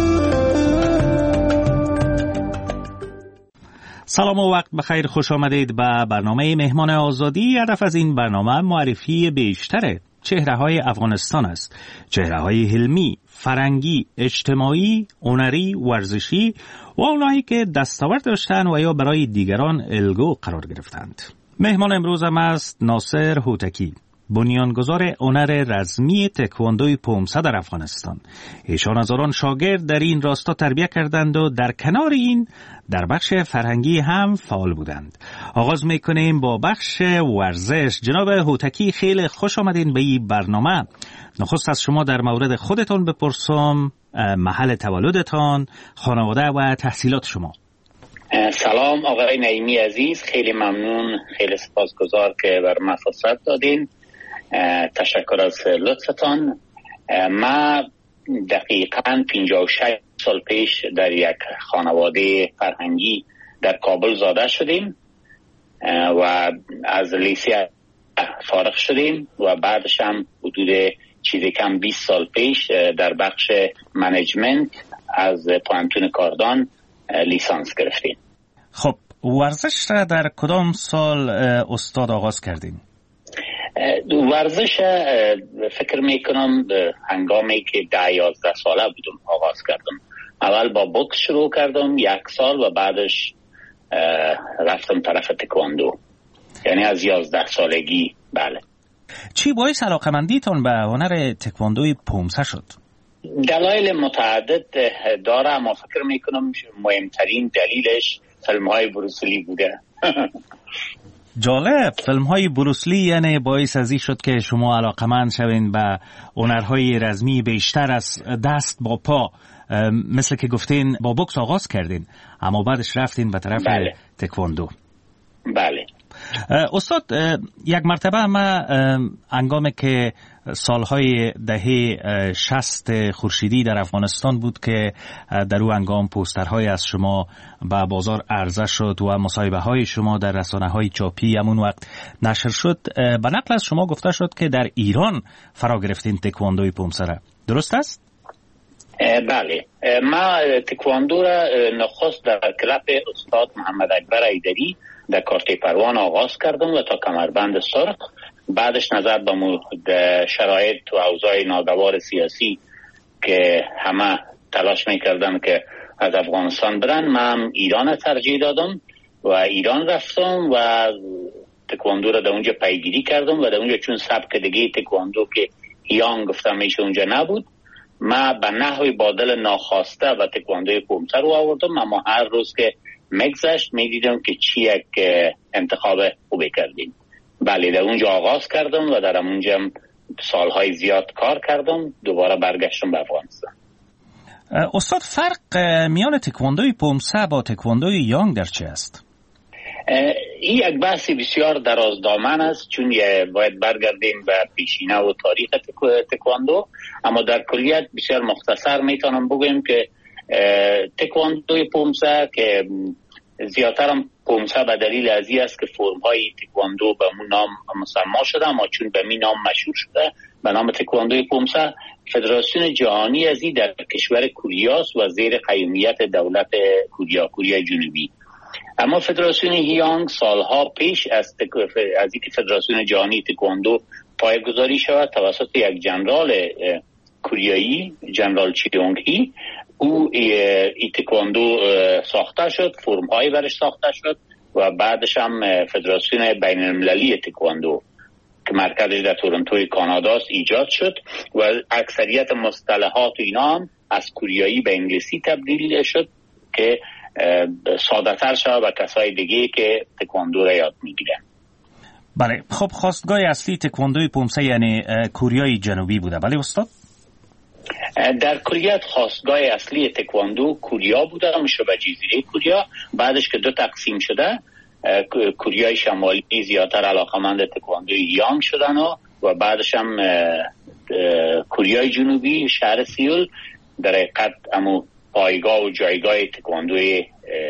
سلام و وقت بخیر، خوش آمدید به برنامه مهمان آزادی. هدف از این برنامه معرفی بیشتر چهره‌های افغانستان است. چهره‌های علمی، فرهنگی، اجتماعی، هنری، ورزشی و اونایی که دستاورد داشتند و یا برای دیگران الگو قرار گرفتند. مهمان امروزم است ناصر هوتکی، بنیانگذار هنر رزمی تکواندوی پومسه در افغانستان. ایشان هزاران شاگرد در این راستا تربیت کردند و در کنار این در بخش فرهنگی هم فعال بودند. آغاز میکنیم با بخش ورزش. جناب هوتکی، خیلی خوش آمدین به این برنامه. نخست از شما در مورد خودتان بپرسم، محل تولدتان، خانواده و تحصیلات شما. سلام آقای نعیمی عزیز، خیلی ممنون، خیلی سپاسگزار که بر من فرصت دادین. تشکر از لطفتان. ما دقیقاً 56 سال پیش در یک خانواده فرهنگی در کابل زاده شدیم و از لیسه فارغ شدیم و بعدش هم حدود چیزی کم 20 سال پیش در بخش منیجمنت از پوهنتون کاردان لیسانس گرفتیم. خب ورزش را در کدام سال استاد آغاز کردیم؟ ورزش فکر میکنم هنگامی که 10-11 ساله بودم آغاز کردم. اول با بوکس شروع کردم 1 سال و بعدش رفتم طرف تکواندو، یعنی از 11 سالگی. بله. چی باعث علاقمندیتون به هنر تکواندوی پومسه شد؟ دلایل متعدد داره، اما فکر میکنم مهمترین دلیلش فیلم‌های بروسلی بوده. جالب، فیلم‌های بروسلی یعنی باعث ازی شد که شما علاقمند شوین به هنرهای رزمی بیشتر از دست با پا، مثل که گفتین با بوکس آغاز کردین اما بعدش رفتین به طرف تکواندو. بله. استاد، یک مرتبه ما هنگامی که سالهای دهه 60 خورشیدی در افغانستان بود که در اون هنگام پوسترهای از شما به بازار عرضه شد و مصاحبه های شما در رسانه های چاپی همون وقت نشر شد، به نقل از شما گفته شد که در ایران فرا گرفتین تکواندوی پومسه را، درست است؟ بله، ما تکواندو را نخست در کلاب استاد محمد اکبر ایدری در کارت پروان آغاز کردم و تا کمربند سرخ. بعدش نظر به شرایط و اوضاع ناگوار سیاسی که همه تلاش میکردن که از افغانستان برن، من ایران ترجیح دادم و ایران رفتم و تکواندو را در اونجا پیگیری کردم و در اونجا چون سبک دیگه تکواندو که هیانگ گفتم میشه اونجا نبود، ما به نحوی با دل ناخواسته و تکواندوی پومسه رو آوردم، اما هر روز که مگذشت میدیدم که چی یک انتخاب خوبی کردیم. بله، در اونجا آغاز کردم و در اونجا سالهای زیاد کار کردم، دوباره برگشتم به افغانستان. استاد، فرق میان تکواندوی پومسه با تکواندوی یانگ در چه است؟ این یک بحث بسیار درازدامن است، چون باید برگردیم به پیشینه و تاریخ تکواندو، اما در کلیت بسیار مختصر میتونم بگویم که تکواندوی پومسه که زیادتر هم پومسه به دلیل ازی است که فرم‌های تکواندو به اون نام مسما شده، اما چون به می نام مشهور شده به نام تکواندوی پومسه، فدراسیون جهانی ازی در کشور کوریاست و زیر قیومیت دولت کوریا جنوبی. اما فدراسیون هیانگ سالها پیش از اینکه فدراسیون جهانی تکواندو پایه‌گذاری شود توسط یک جنرال کوریایی، جنرال چیونگ هی، او ای تکواندو ساخته شد، فرم‌های برش ساخته شد و بعدش هم فدراسیون بین المللی تکواندو که مرکزش در تورنتوی کاناداست ایجاد شد و اکثریت مصطلحات و اینا هم از کوریایی به انگلیسی تبدیل شد که ساده تر شد و کسای دیگه که تکواندو را یاد میگیرن. بله، خب خواستگاه اصلی تکواندوی پومسه یعنی کوریای جنوبی بوده، بله استاد؟ در کلیت خواستگاه اصلی تکواندو کوریا بوده، شبه جزیره کوریا. بعدش که دو تقسیم شده، کوریای شمالی زیادتر علاقمند تکواندوی یانگ شدن و بعدش هم کوریای جنوبی شهر سیول در حقیقت امو پایگاه و جایگاه تکواندوی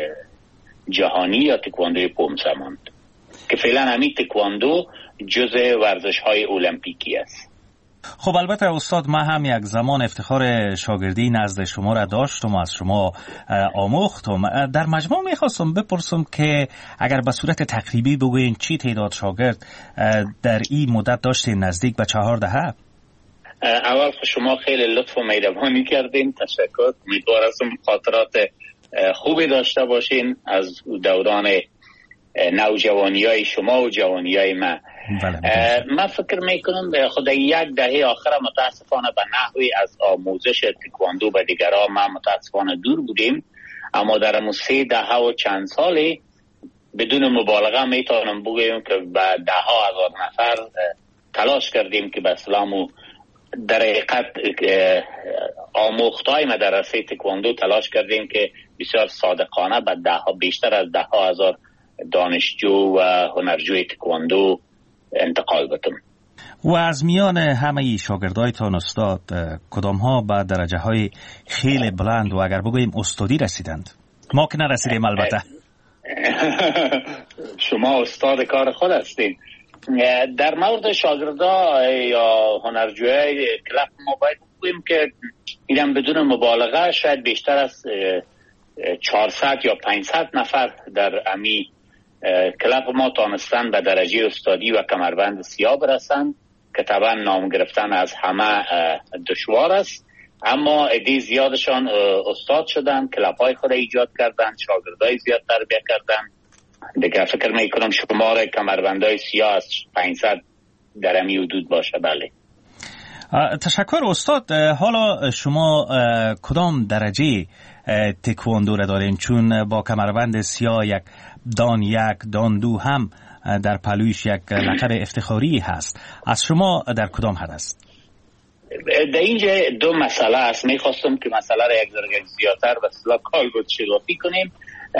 جهانی یا تکواندوی پومسه ماند که فعلا همین تکواندو جزء ورزش های المپیکی است. خب البته استاد، من هم یک زمان افتخار شاگردی نزد شما را داشتم و از شما آموختم. در مجموع میخواستم بپرسم که اگر به صورت تقریبی بگوین چی تعداد شاگرد در این مدت داشتین؟ نزدیک به 4 دهه. اول شما خیلی لطف و مهربانی کردین، تشکر. امیدوارم خاطرات خوبی داشته باشین از دوران نوجوانیای شما و جوانیای من. من فکر میکنم خود 1 دهه آخر متاسفانه به نحوی از آموزش تکواندو به دیگران ما متاسفانه دور بودیم، اما در 3 دهه و چند سالی بدون مبالغه میتونم بگویم که به 10,000 نفر تلاش کردیم که به اسلام در حقیقت آموختای مدرسه تکواندو تلاش کردیم که بسیار صادقانه به بیشتر از 10,000 دانشجو و هنرجوی تکواندو انتقال بدم. و از میان همه شاگردایتان استاد، کدام ها به درجه های خیلی بلند و اگر بگوییم استادی رسیدند؟ ما که نرسیدیم البته. شما استاد کار خود هستین. در مورد شاگردا یا هنرجوی کلاب ما باید بگوییم که اینم بدون مبالغه شاید بیشتر از 400 یا 500 نفر در امی کلاب ما تانستن به درجه استادی و کمربند سیاه برسن که طبعا نام گرفتن از همه دشوار است، اما عده زیادشان استاد شدن، کلاب های خود ایجاد کردن، شاگردای زیاد تربیت کردن. دیگه فکر میکنم شمار کمربندای سیاه از 500 در امی حدود باشه. بله. تشکر استاد. حالا شما کدام درجه تکواندو را دارین؟ چون با کمربند سیاه یک دان دو هم در پلویش یک لقب افتخاری هست. از شما در کدام حد است؟ در اینجا 2 مسئله است. میخواستم که مسئله را یک ذره زیادتر به اصطلاح کالبد شکافی کنیم.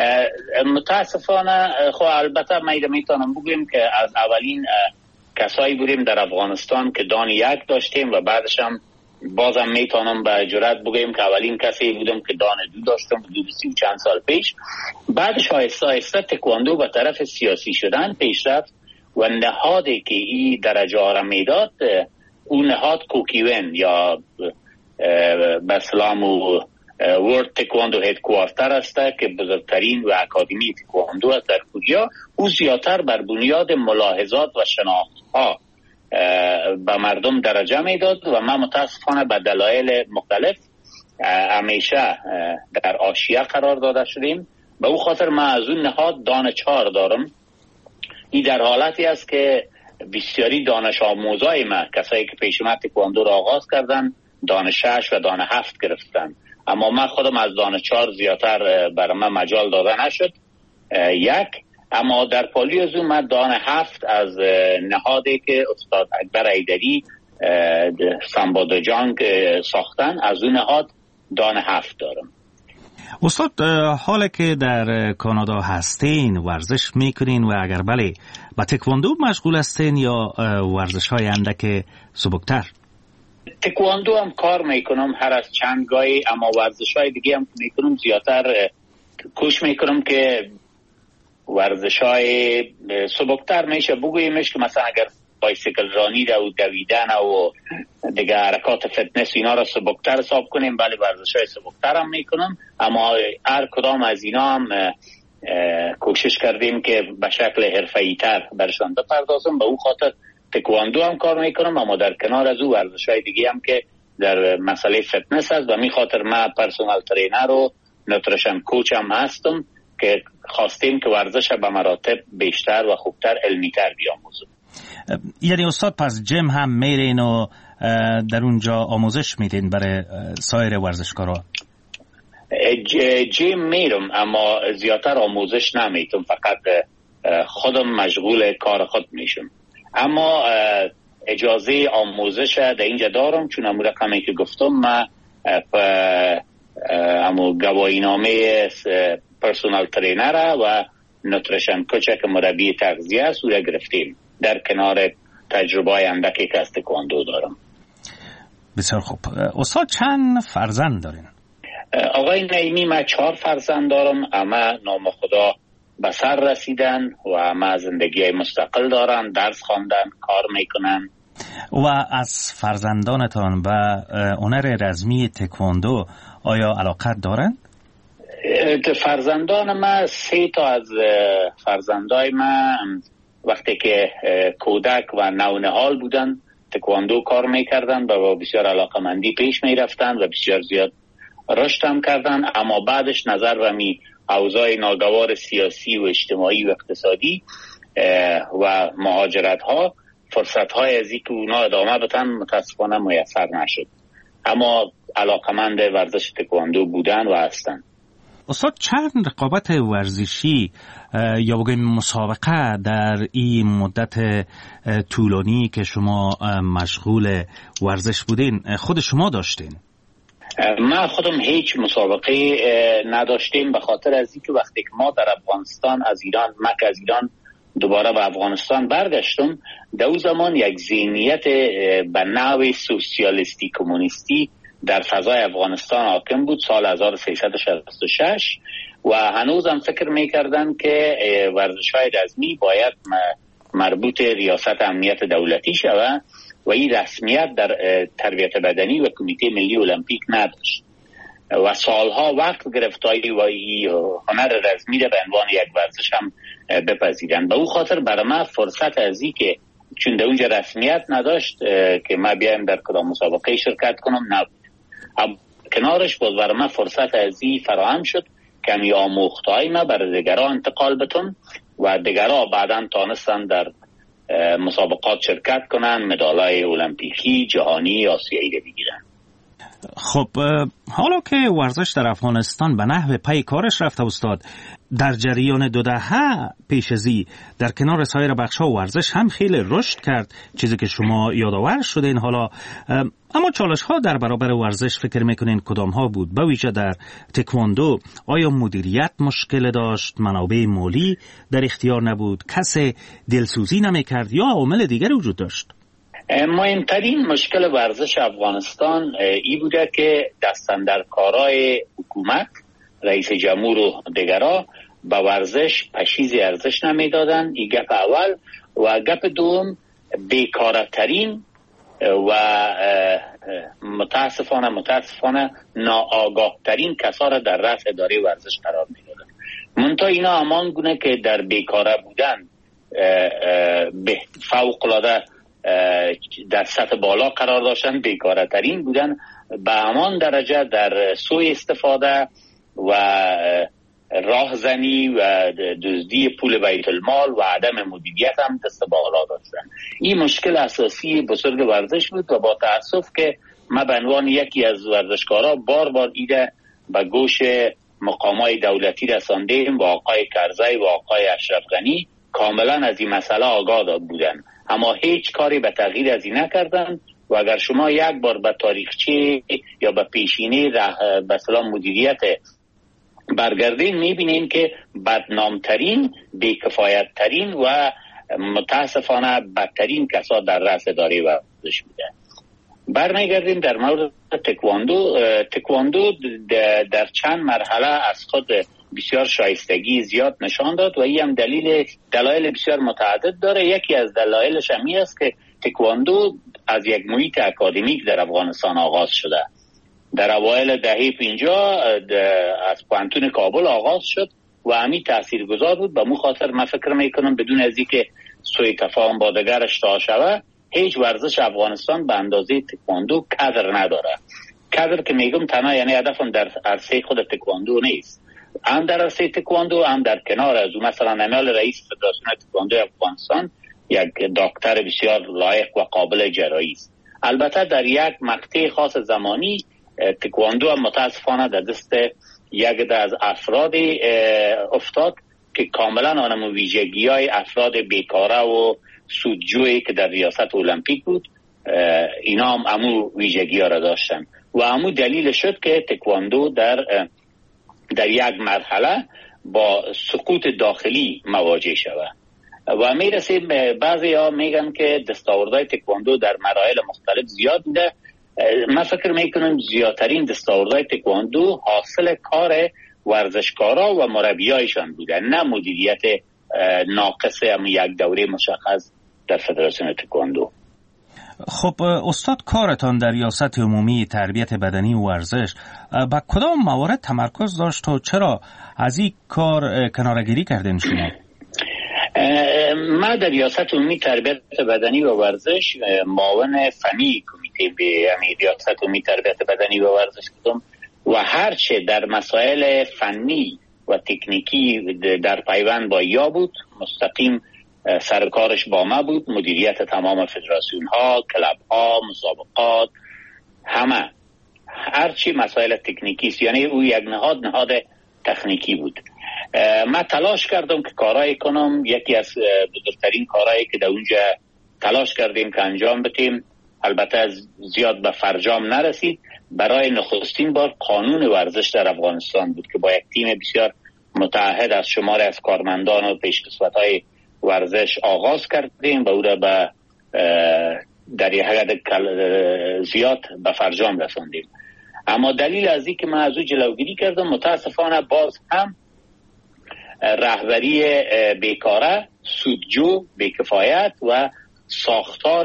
متاسفانه خب البته میتونم بگویم که از اولین کسایی بودیم در افغانستان که دان 1 داشتیم و بعدش هم بازم میتونم به جرات بگویم که اولین کسی بودم که دان 2 داشتم حدود 30 و چند سال پیش. بعدش آهسته آهسته تکواندو به طرف سیاسی شدن پیش رفت و نهادی که این درجه ها را میداد اون نهاد کوکیون یا به اسلام و ورلد تکواندو هدکوارتر است که بزرگترین و اکادمی تکواندو است در کوریا. او زیادتر بر بنیاد ملاحظات و شناخت‌ها به مردم درجه میداد و ما متاسفانه به دلایل مختلف همیشه در حاشیه قرار داده شدیم. به او خاطر ما از اون نهاد دان 4 دارم. این در حالتی است که بسیاری دانش آموزای ما، کسایی که پیش من تکواندو را آغاز کردن، دان 6 و دان 7 گرفتن، اما من خودم از دان 4 زیادتر برای من مجال داده نشد. 1 اما در پالی از اون من دان 7 از نهادی که استاد اکبر ایدری سنباد جانگ ساختن، از اون نهاد دان 7 دارم. استاد، حالا که در کانادا هستین ورزش میکنین و اگر بله با تکواندو مشغول هستین یا ورزش های اندک سبکتر؟ تکواندو هم کار میکنم هر از چند گاهی، اما ورزش های دیگه هم میکنم زیادتر کوشش میکنم که ورزش های سبکتر میشه بگویمش که مثلا اگر بایسیکل رانی و دویدن و دیگه حرکات فتنس اینا را سبکتر حساب کنیم، بله ورزش های سبکتر هم میکنم، اما هر کدام از اینا هم کوشش کردیم که به شکل حرفه‌ای تر برشان بپردازم. به اون خاطر تکواندو هم کار میکنم، اما در کنار از او ورزش های دیگه هم که در مسئله فتنس هست و می خاطر من پرسونال ترینر و نوتریشن کوچ هم هستم که خواستیم که ورزش به مراتب بیشتر و خوبتر علمیتر بیاموزم. یعنی استاد پس جیم هم میرین و در اونجا آموزش میدین برای سایر ورزشکارا؟ جیم میرم اما زیادتر آموزش نمیتونم، فقط خودم مشغول کار خود میشم. اما اجازه آموزش در اینجا دارم، چون امو رقمی که گفتم ما امو گواهینامه پرسونال ترینر و نوتریشن کوچ که مربی تغذیه است او را گرفتیم در کنار تجربه اندکی که از تکواندو دارم. بسیار خوب. استاد چند فرزند دارین؟ آقای نعیمی من 4 فرزند دارم، اما نام خدا به سر رسیدن و اما زندگی مستقل دارن، درس خواندن، کار میکنن. و از فرزندانتان و هنر رزمی تکواندو آیا علاقت دارند؟ فرزندان ما 3 تا از فرزندای ما وقتی که کودک و نونهال بودن تکواندو کار میکردن و با بسیار علاقمندی پیش میرفتن و بسیار زیاد رشد هم کردن، اما بعدش نظر و اوضاع ناگوار سیاسی و اجتماعی و اقتصادی و مهاجرت ها فرصت های از اینکه اونا ادامه بدن متاسفانه میسر نشد، اما علاقمند ورزش تکواندو بودن و هستن. استاد چند رقابت ورزشی یا بگویم مسابقه در این مدت طولانی که شما مشغول ورزش بودین خود شما داشتین؟ ما خودم هیچ مسابقه نداشتیم، به خاطر از اینکه وقتی که ما در افغانستان از ایران دوباره به افغانستان برگشتم، در اون زمان یک ذهنیت به نوع سوسیالیستی کمونیستی در فضای افغانستان حاکم بود سال 1366 و هنوزم فکر میکردن که ورزش‌های رزمی باید مربوط ریاست امنیت دولتی شود و این رسمیت در تربیت بدنی و کمیته ملی المپیک نداشت و سالها وقت گرفت تا هنر رزمی را به عنوان یک ورزش هم بپذیرند. به او خاطر برای من فرصت از این که چون در اونجا رسمیت نداشت که ما بیایم در کدام مسابقه شرکت کنم نبود. کنارش بود برای من فرصت از این فراهم شد که می آموختهای ما برای دیگران انتقال بتون و دیگران بعداً تانستن در مسابقات شرکت کنن، مدالای المپیکی، جهانی، آسیایی رو بگیرن. خب حالا که ورزش در افغانستان به نحو پی کارش رفته استاد، در جریان 2 دهه پیش ازی در کنار سایر بخش‌ها ورزش هم خیلی رشد کرد، چیزی که شما یادآور شدین حالا، اما چالش‌ها در برابر ورزش فکر می‌کنین کدام ها بود؟ به ویژه در تکواندو آیا مدیریت مشکل داشت، منابع مالی در اختیار نبود، کسی دلسوزی نمی‌کرد یا عوامل دیگری وجود داشت؟ مهمترین مشکل ورزش افغانستان این بوده که دستاندرکارای حکومت، رئیس جمهور و دیگران به ورزش پشیزی ارزش نمیدادن. این گپ اول. و گپ دوم، بیکارترین و متاسفانه ناآگاه ترین کسا را در رأس اداره ورزش قرار میدادن. منتها اینا همان گونه که در بیکاره بودن فوق العاده در سطح بالا قرار داشتن، بیکاره ترین بودن به همان درجه در سوء استفاده و راهزنی و دزدی پول بیت المال و عدم مدیریت هم دست بالا داشتن. این مشکل اساسی بزرگ ورزش بود و با تأسف که ما به عنوان یکی از ورزشکارا بار ایده به گوش مقامات دولتی رساندیم و آقای کرزی و آقای اشرف غنی کاملا از این مسئله آگاه بودن، اما هیچ کاری به تغییر از این نکردن. و اگر شما یک بار به تاریخچه یا به پیشینه به اصطلاح مدیریت برگردین، میبینین که بدنامترین، بیکفایتترین و متاسفانه بدترین کسا در رأس اداره ورزش بوده. برمیگردیم در مورد تکواندو در چند مرحله از خود بسیار شایستگی زیاد نشان داد و این هم دلایل بسیار متعدد داره. یکی از دلایلش هم است که تکواندو از یک محیط اکادمیک در افغانستان آغاز شده. در اوایل دهه 50 از پوهنتون کابل آغاز شد و همین تاثیرگذار بود. به مو خاطر من فکر میکنم بدون از اینکه سوء تفاهم با دیگرش تا شود، هیچ ورزش افغانستان به اندازه تکواندو کادر نداره. کادر که میگم تنها یعنی هدفم در عرصه خود تکواندو نیست، هم در عرصه تکواندو هم در کنار از اون. مثلا نمال رئیس فدراسیون تکواندو افغانستان یک دکتر بسیار لایق و قابل جراحی است. البته در یک مقطع خاص زمانی تکواندو هم متاسفانه در دست یک از افراد افتاد که کاملا آنمو ویژگی های افراد بیکاره و سودجویی که در ریاست المپیک بود، اینا هم امو ویژگی ها را داشتن و امو دلیل شد که تکواندو در یک مرحله با سقوط داخلی مواجه شود. و میرسیم بعضی ها میگن که دستاوردهای تکواندو در مراحل مختلف زیاد بوده. من فکر میکنم زیادترین دستاوردهای تکواندو حاصل کار ورزشکارا و مربیایشان بوده، نه مدیریت ناقص هم یک دوره مشخص در فدراسیون تکواندو. خب استاد، کارتان در ریاست عمومی تربیت بدنی و ورزش با کدام موارد تمرکز داشت و چرا از این کار کناره‌گیری کردین شما؟ ما در ریاست عمومی تربیت بدنی و ورزش معاون فنی کمیته به یعنی ریاست عمومی تربیت بدنی و ورزش بودم و هرچه در مسائل فنی و تکنیکی در پیوند با یا بود مستقیم سرکارش با ما بود. مدیریت تمام فدراسیون ها، کلاب ها، مسابقات، همه هرچی مسائل تکنیکی است، یعنی او یک نهاد تکنیکی بود. من تلاش کردم که کارایی کنم. یکی از بزرگترین کارهایی که در اونجا تلاش کردیم که انجام بدیم، البته زیاد به فرجام نرسید، برای نخستین بار قانون ورزش در افغانستان بود که با یک تیم بسیار متعهد از شمار از کارمندان و پیشکسوت‌های ورزش آغاز کردیم و او را به در یک حد زیاد به فرجام رساندیم. اما دلیل از این که من از او جلوگیری کردم، متاسفانه باز هم رهبری بیکاره، سودجو، بیکفایت و ساختار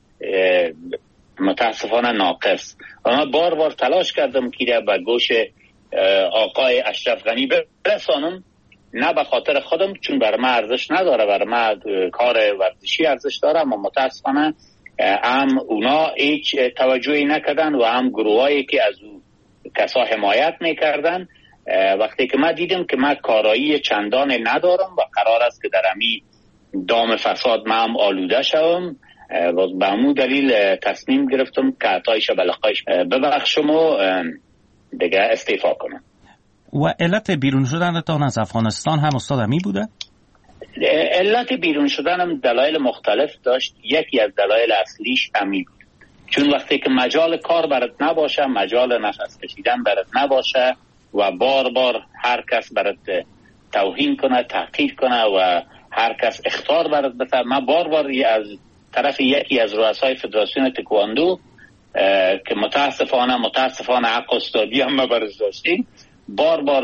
متاسفانه ناقص. و من بار بار تلاش کردم که به گوش آقای اشرف غنی برسانم، نه به خاطر خودم چون بر من ارزش نداره، بر من کار ورزشی ارزش داره، اما متاسفانه هم اونا هیچ توجهی نکردن و هم گروهایی که از او کسا حمایت میکردن. وقتی که من دیدم که من کارایی چندان ندارم و قرار است که در امی دام فساد من هم آلوده شوم، و به همون دلیل تصمیم گرفتم که عطایش بلقایش ببخشم و دیگه استعفا کنم. و علت بیرون شدنتان از افغانستان هم استاد امی بوده؟ علت بیرون شدنم دلایل مختلف داشت. یکی از دلایل اصلیش امی بود، چون وقتی که مجال کار برات نباشه، مجال نفس کشیدن برات نباشه و بار بار هر کس برات توهین کنه، تحقیر کنه و هر کس اخطار برات بده. من بار بار از طرف یکی از رؤسای فدراسیون تکواندو که متاسفانه حق استادی هم برش داشتیم، بار بار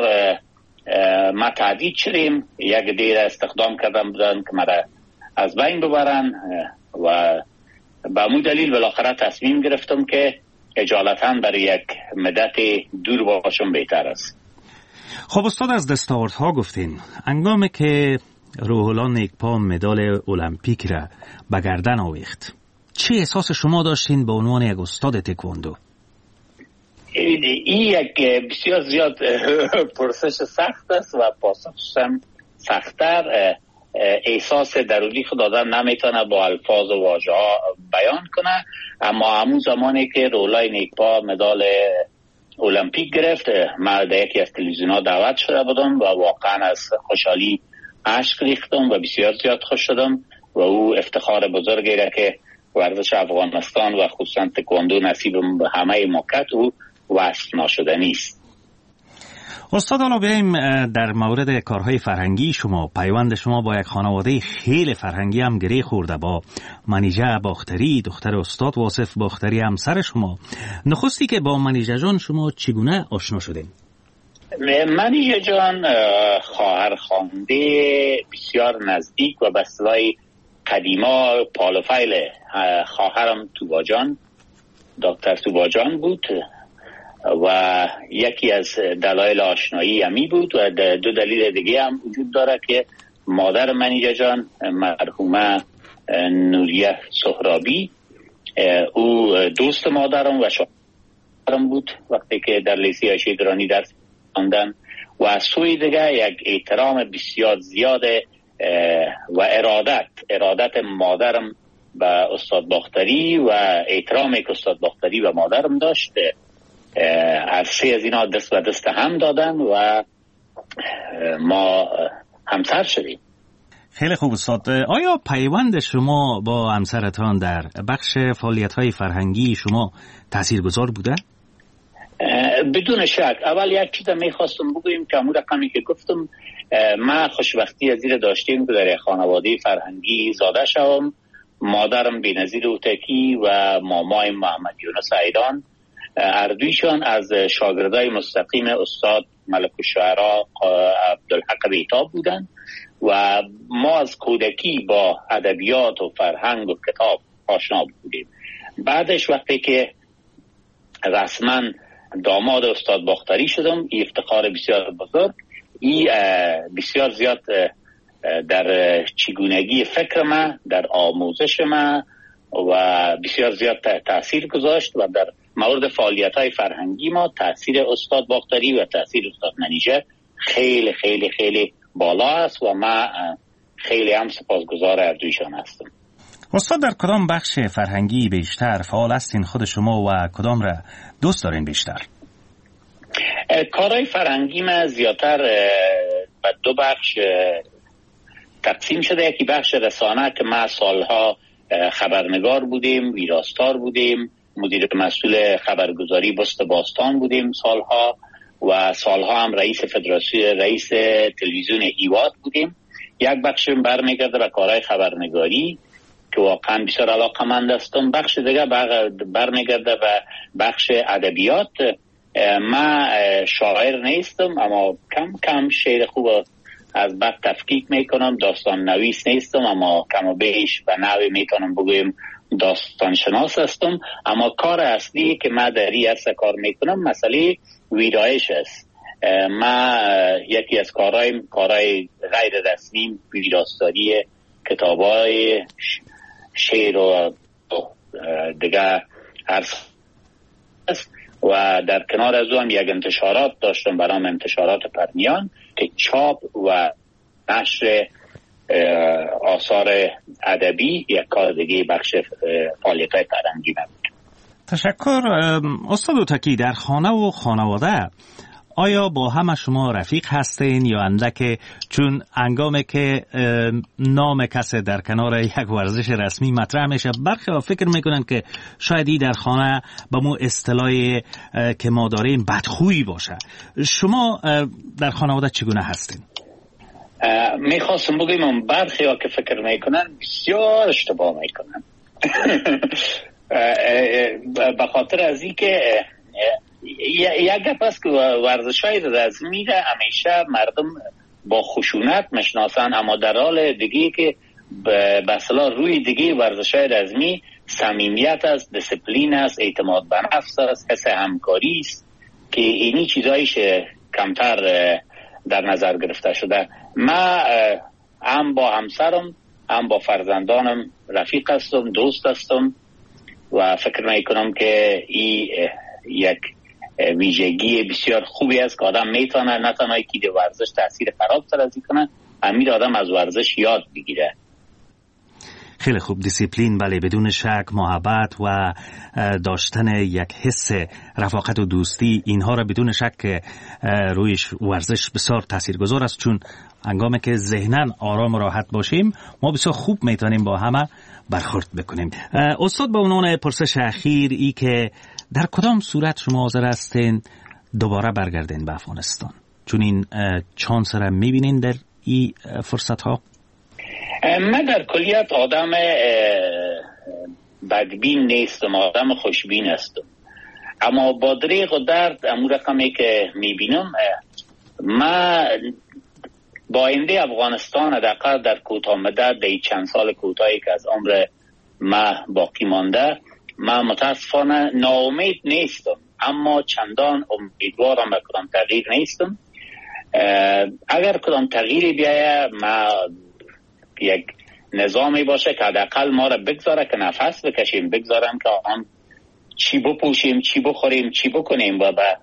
ما تهدید شدیم. یک دیر استخدام کردن بودن که مرا از بین ببرن و به همون دلیل بالاخره تصمیم گرفتم که اجالتا برای یک مدت دور باشم بهتر است. خب استاد، از دستاوردها گفتین. انگامی که روح الله نیکپا مدال المپیک را به گردن آویخت، چه احساس شما داشتین به عنوان یک استاد تکواندو؟ این یک بسیار زیاد پرسش سخت است و پاسخش هم سخت‌تر. احساس درونی خود آدم نمیتونه با الفاظ و واژه ها بیان کنه. اما همون زمانی که رولای نیکپا مدال المپیک گرفت، من در یکی از تلویزیون ها دعوت شده بودم و واقعا از خوشحالی اشک ریختم و بسیار زیاد خوش شدم و او افتخار بزرگی را که ورزش افغانستان و خصوصا تکواندو نصیب به همه مکت او وصف ناشدنی است. استاد، حالا بیاییم در مورد کارهای فرهنگی شما. پیوند شما با یک خانواده خیلی فرهنگی هم گره خورده، با منیژه باختری، دختر استاد واصف باختری، همسر شما. نخستی که با منیژه جان شما چگونه آشنا شدین؟ منیژه جان خواهر خوانده بسیار نزدیک و به اصطلاح قدیما پالوفیل خواهرم توباجان، دکتر توباجان بود و یکی از دلایل آشنایی امی بود و دو دلیل دیگه هم وجود داره که مادر منیژه جان مرحومه نوریه سهرابی، او دوست مادرم و شوهرم بود وقتی که در لیسه عایشه درانی درس خواندن و از سوی دیگه یک احترام بسیار زیاد و ارادت مادرم به استاد باختری و احترامی که استاد باختری به مادرم داشت، از سه از اینا دست به دست هم دادن و ما همسر شدیم. خیلی خوب استاد. آیا پیوند شما با همسرتان در بخش فعالیت‌های فرهنگی شما تاثیرگذار بوده؟ بدون شک. اول یک چیز میخواستم بگویم که همون رقمی که گفتم، ما خوشبختی از این داشتیم که در خانواده فرهنگی زاده شوم. مادرم بی‌نظیر اوتکی و مامای محمد یونس ایدان، اردویشان از شاگردای مستقیم استاد ملک الشعرا عبدالحق بیتاب بودند و ما از کودکی با ادبیات و فرهنگ و کتاب آشنا بودیم. بعدش وقتی که رسما داماد استاد باختری شدم، این افتخار بسیار بزرگ، این بسیار زیاد در چگونگی فکر من، در آموزش من و بسیار زیاد تأثیر گذاشت و در مورد فعالیت‌های فرهنگی ما تأثیر استاد باختری و تأثیر استاد منیژه خیلی خیلی خیلی بالا است و من خیلی هم سپاسگزار هر دویشان هستم. استاد در کدام بخش فرهنگی بیشتر فعال هستین خود شما و کدام را دوست دارین بیشتر؟ کارهای فرهنگی من زیادتر به دو بخش تقسیم شده. یکی بخش رسانه که ما سالها خبرنگار بودیم، ویراستار بودیم، مدیر مسئول خبرگزاری بست باستان بودیم سالها و سالها هم رئیس فدراسیون، رئیس تلویزیون ایواد بودیم. یک بخش برمیگرده به کارهای خبرنگاری که واقعا بسیار علاقه‌مند هستم. بخش دیگه برمیگرده به بخش ادبیات. من شاعر نیستم اما کم کم شعر خوب از بعد تفکیک میکنم. داستان نویس نیستم اما کم و بیش به نوی میتونم بگویم داستان شناس هستم. اما کار اصلی که من در این عرصه کار میکنم مسئله ویرایش است. من یکی از کارهای غیر رسمی ویراستاری کتابای شعر و دیگه عرصه است و در کنار از اون یک انتشارات داشتم برام انتشارات پرمیان که چاپ و نشر آثار ادبی یک کار دیگه بخش فعالیت‌های فرهنگی نبود. تشکر. استاد اوتکی، در خانه و خانواده آیا با همه شما رفیق هستین یا اندک؟ چون هنگامی که نام کسی در کنار یک ورزش رسمی مطرح میشه برخی ها فکر میکنن که شاید این در خانه با مو اصطلاحی که ما داریم بدخویی باشه. شما در خانواده چگونه هستین؟ میخواستم بگیم برخی ها که فکر میکنن بسیار اشتباه میکنن به خاطر از این که یک گپ است که ورزش‌های رزمی را همیشه مردم با خشونت میشناسن، اما در حال دیگه که به اصطلاح روی دیگه ورزش‌های رزمی صمیمیت است، دیسپلین است، اعتماد به نفس است، حس همکاری است که اینی چیزایش کمتر در نظر گرفته شده. من هم با همسرم هم با فرزندانم رفیق هستم، دوست هستم و فکر میکنم که این یک ویژگی بسیار خوبی است که آدم میتونه نه تنها که ورزش تاثیر خراب سازی کنه، همین آدم از ورزش یاد بگیره. خیلی خوب. دیسیپلین بله، بدون شک محبت و داشتن یک حس رفاقت و دوستی، اینها را بدون شک روی ورزش بسیار تاثیرگذار است، چون هنگامی که ذهناً آرام و راحت باشیم ما بسیار خوب میتونیم با همه برخورد بکنیم. استاد با عنوان پرسش اخیر ای که در کدام صورت شما حاضر هستین دوباره برگردین به افغانستان؟ چون این چانس را میبینین در این فرصت ها؟ من در کلیت آدم بدبین نیستم، آدم خوشبین هستم، اما با دریغ و درد امور رقمی که میبینم من با آینده افغانستان حداقل در کوتاه مدت در چند سال کوتاهی که از عمر من باقی مانده من متاسفانه ناامید نیستم، اما چندان امیدوارم به کدام تغییر نیستم. اگر کدام تغییری بیاید ما یک نظامی باشه که حداقل ما را بگذاره که نفس بکشیم، بگذارم که آن چی بپوشیم، چی بخوریم، چی بکنیم و به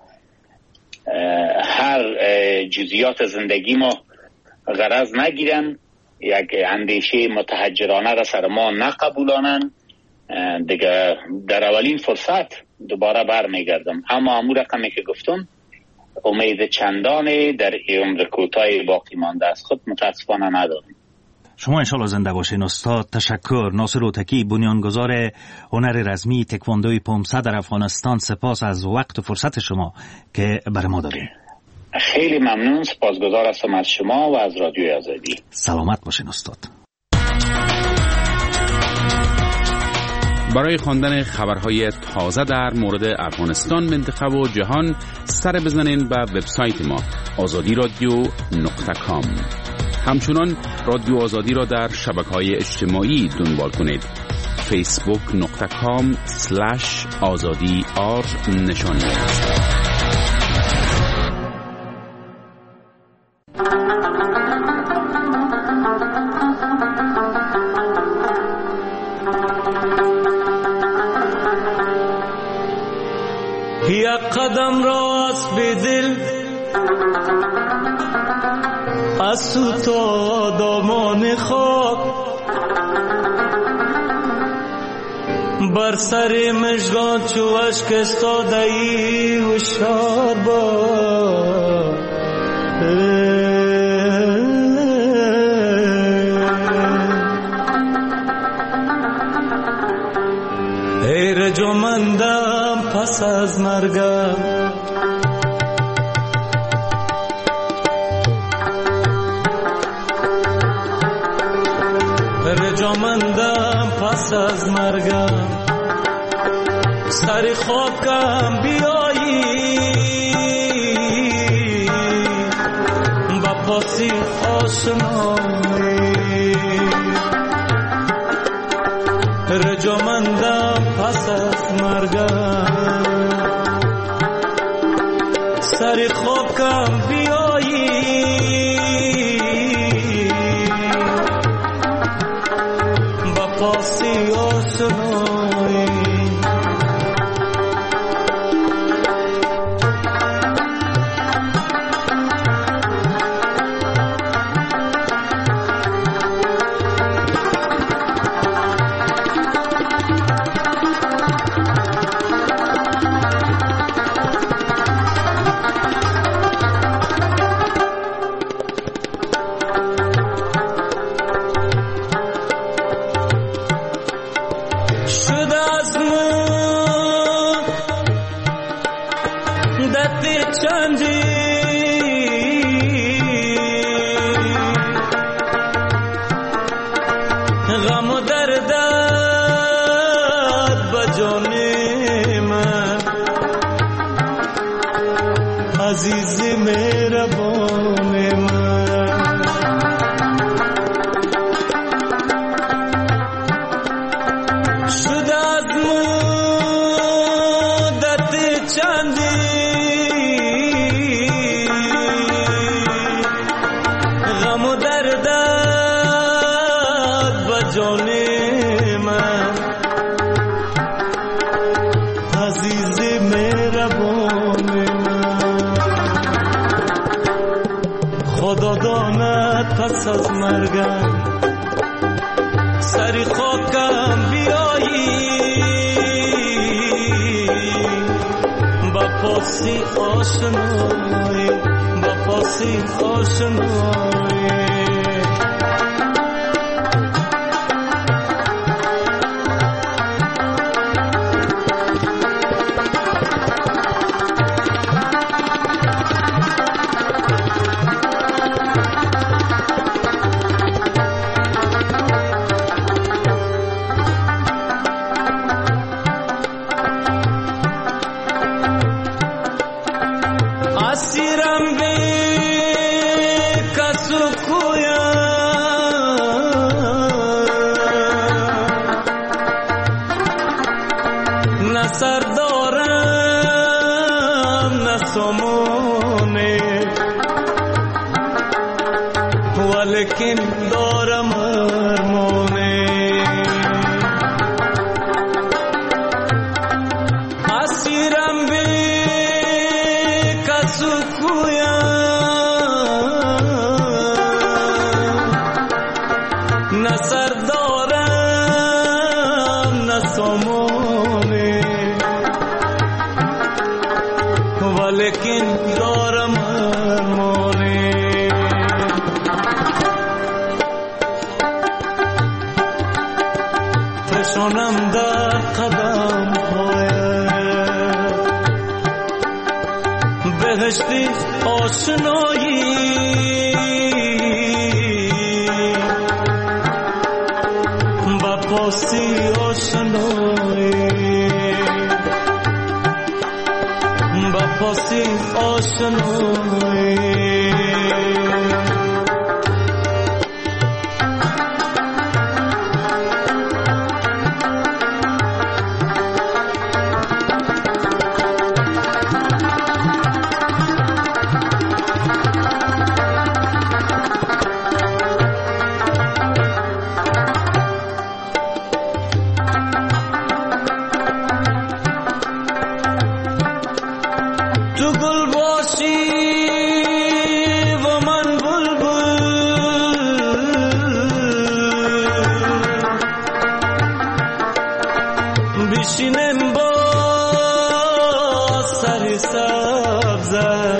هر جزئیات زندگی ما غرض نگیرن، یک اندیشه متحجرانه را سر ما نقبولانن. دیگه در اولین فرصت دوباره برمیگردم، اما امور رقمی که گفتم امید چندانی در عمر کوتاه باقی مانده از خود متاسفانه ندارم. شما انشالله زنده باشین استاد. تشکر. ناصر اوتکی، بنیانگذار هنر رزمی تکواندوی پومسه در افغانستان، سپاس از وقت و فرصت شما که برای ما دارین. خیلی ممنون، سپاسگزار هستم از شما و از رادیوی آزادی. سلامت باشین استاد. برای خواندن خبرهای تازه در مورد افغانستان، منطقه و جهان سر بزنین به وبسایت ما azadiradio.com. همچنان رادیو آزادی را در شبکه‌های اجتماعی دنبال کنید. facebook.com/azadi نشان می‌دهید. یک قدم راست به دل از سو تا دامان خاک بر سر مژگان چو اشک استاده ای هوشیار باش ای رجمندم پس از مرگم رجمندم پس از مرگم سر خاکم بیایی با پاسی آشنایی رجمندم پس از مرگم سر خاکم بیایی با پاسی آشنایی غم و دردت بجان من عزیز مهربان من شد از مدت چندی غم و دردت جان من عزیز مهربان من خدا داند پس از مرگم سر خاکم بیایی با پاسی آشنایی با پاسی آشنایی اسیرم به کسو کویا نه سر دارم نه سامونه ولیکن دارم ارمانه اسیرم به سکویا نه سر دارم نه سامانه ولیکن دارم ارمانه فشانم در قدم بهشتی آشنایی با پاسی آشنایی با پاسی آشنایی های سبزه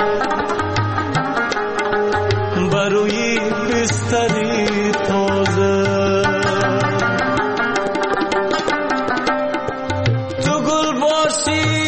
بروی بستری تازه تو گل باشی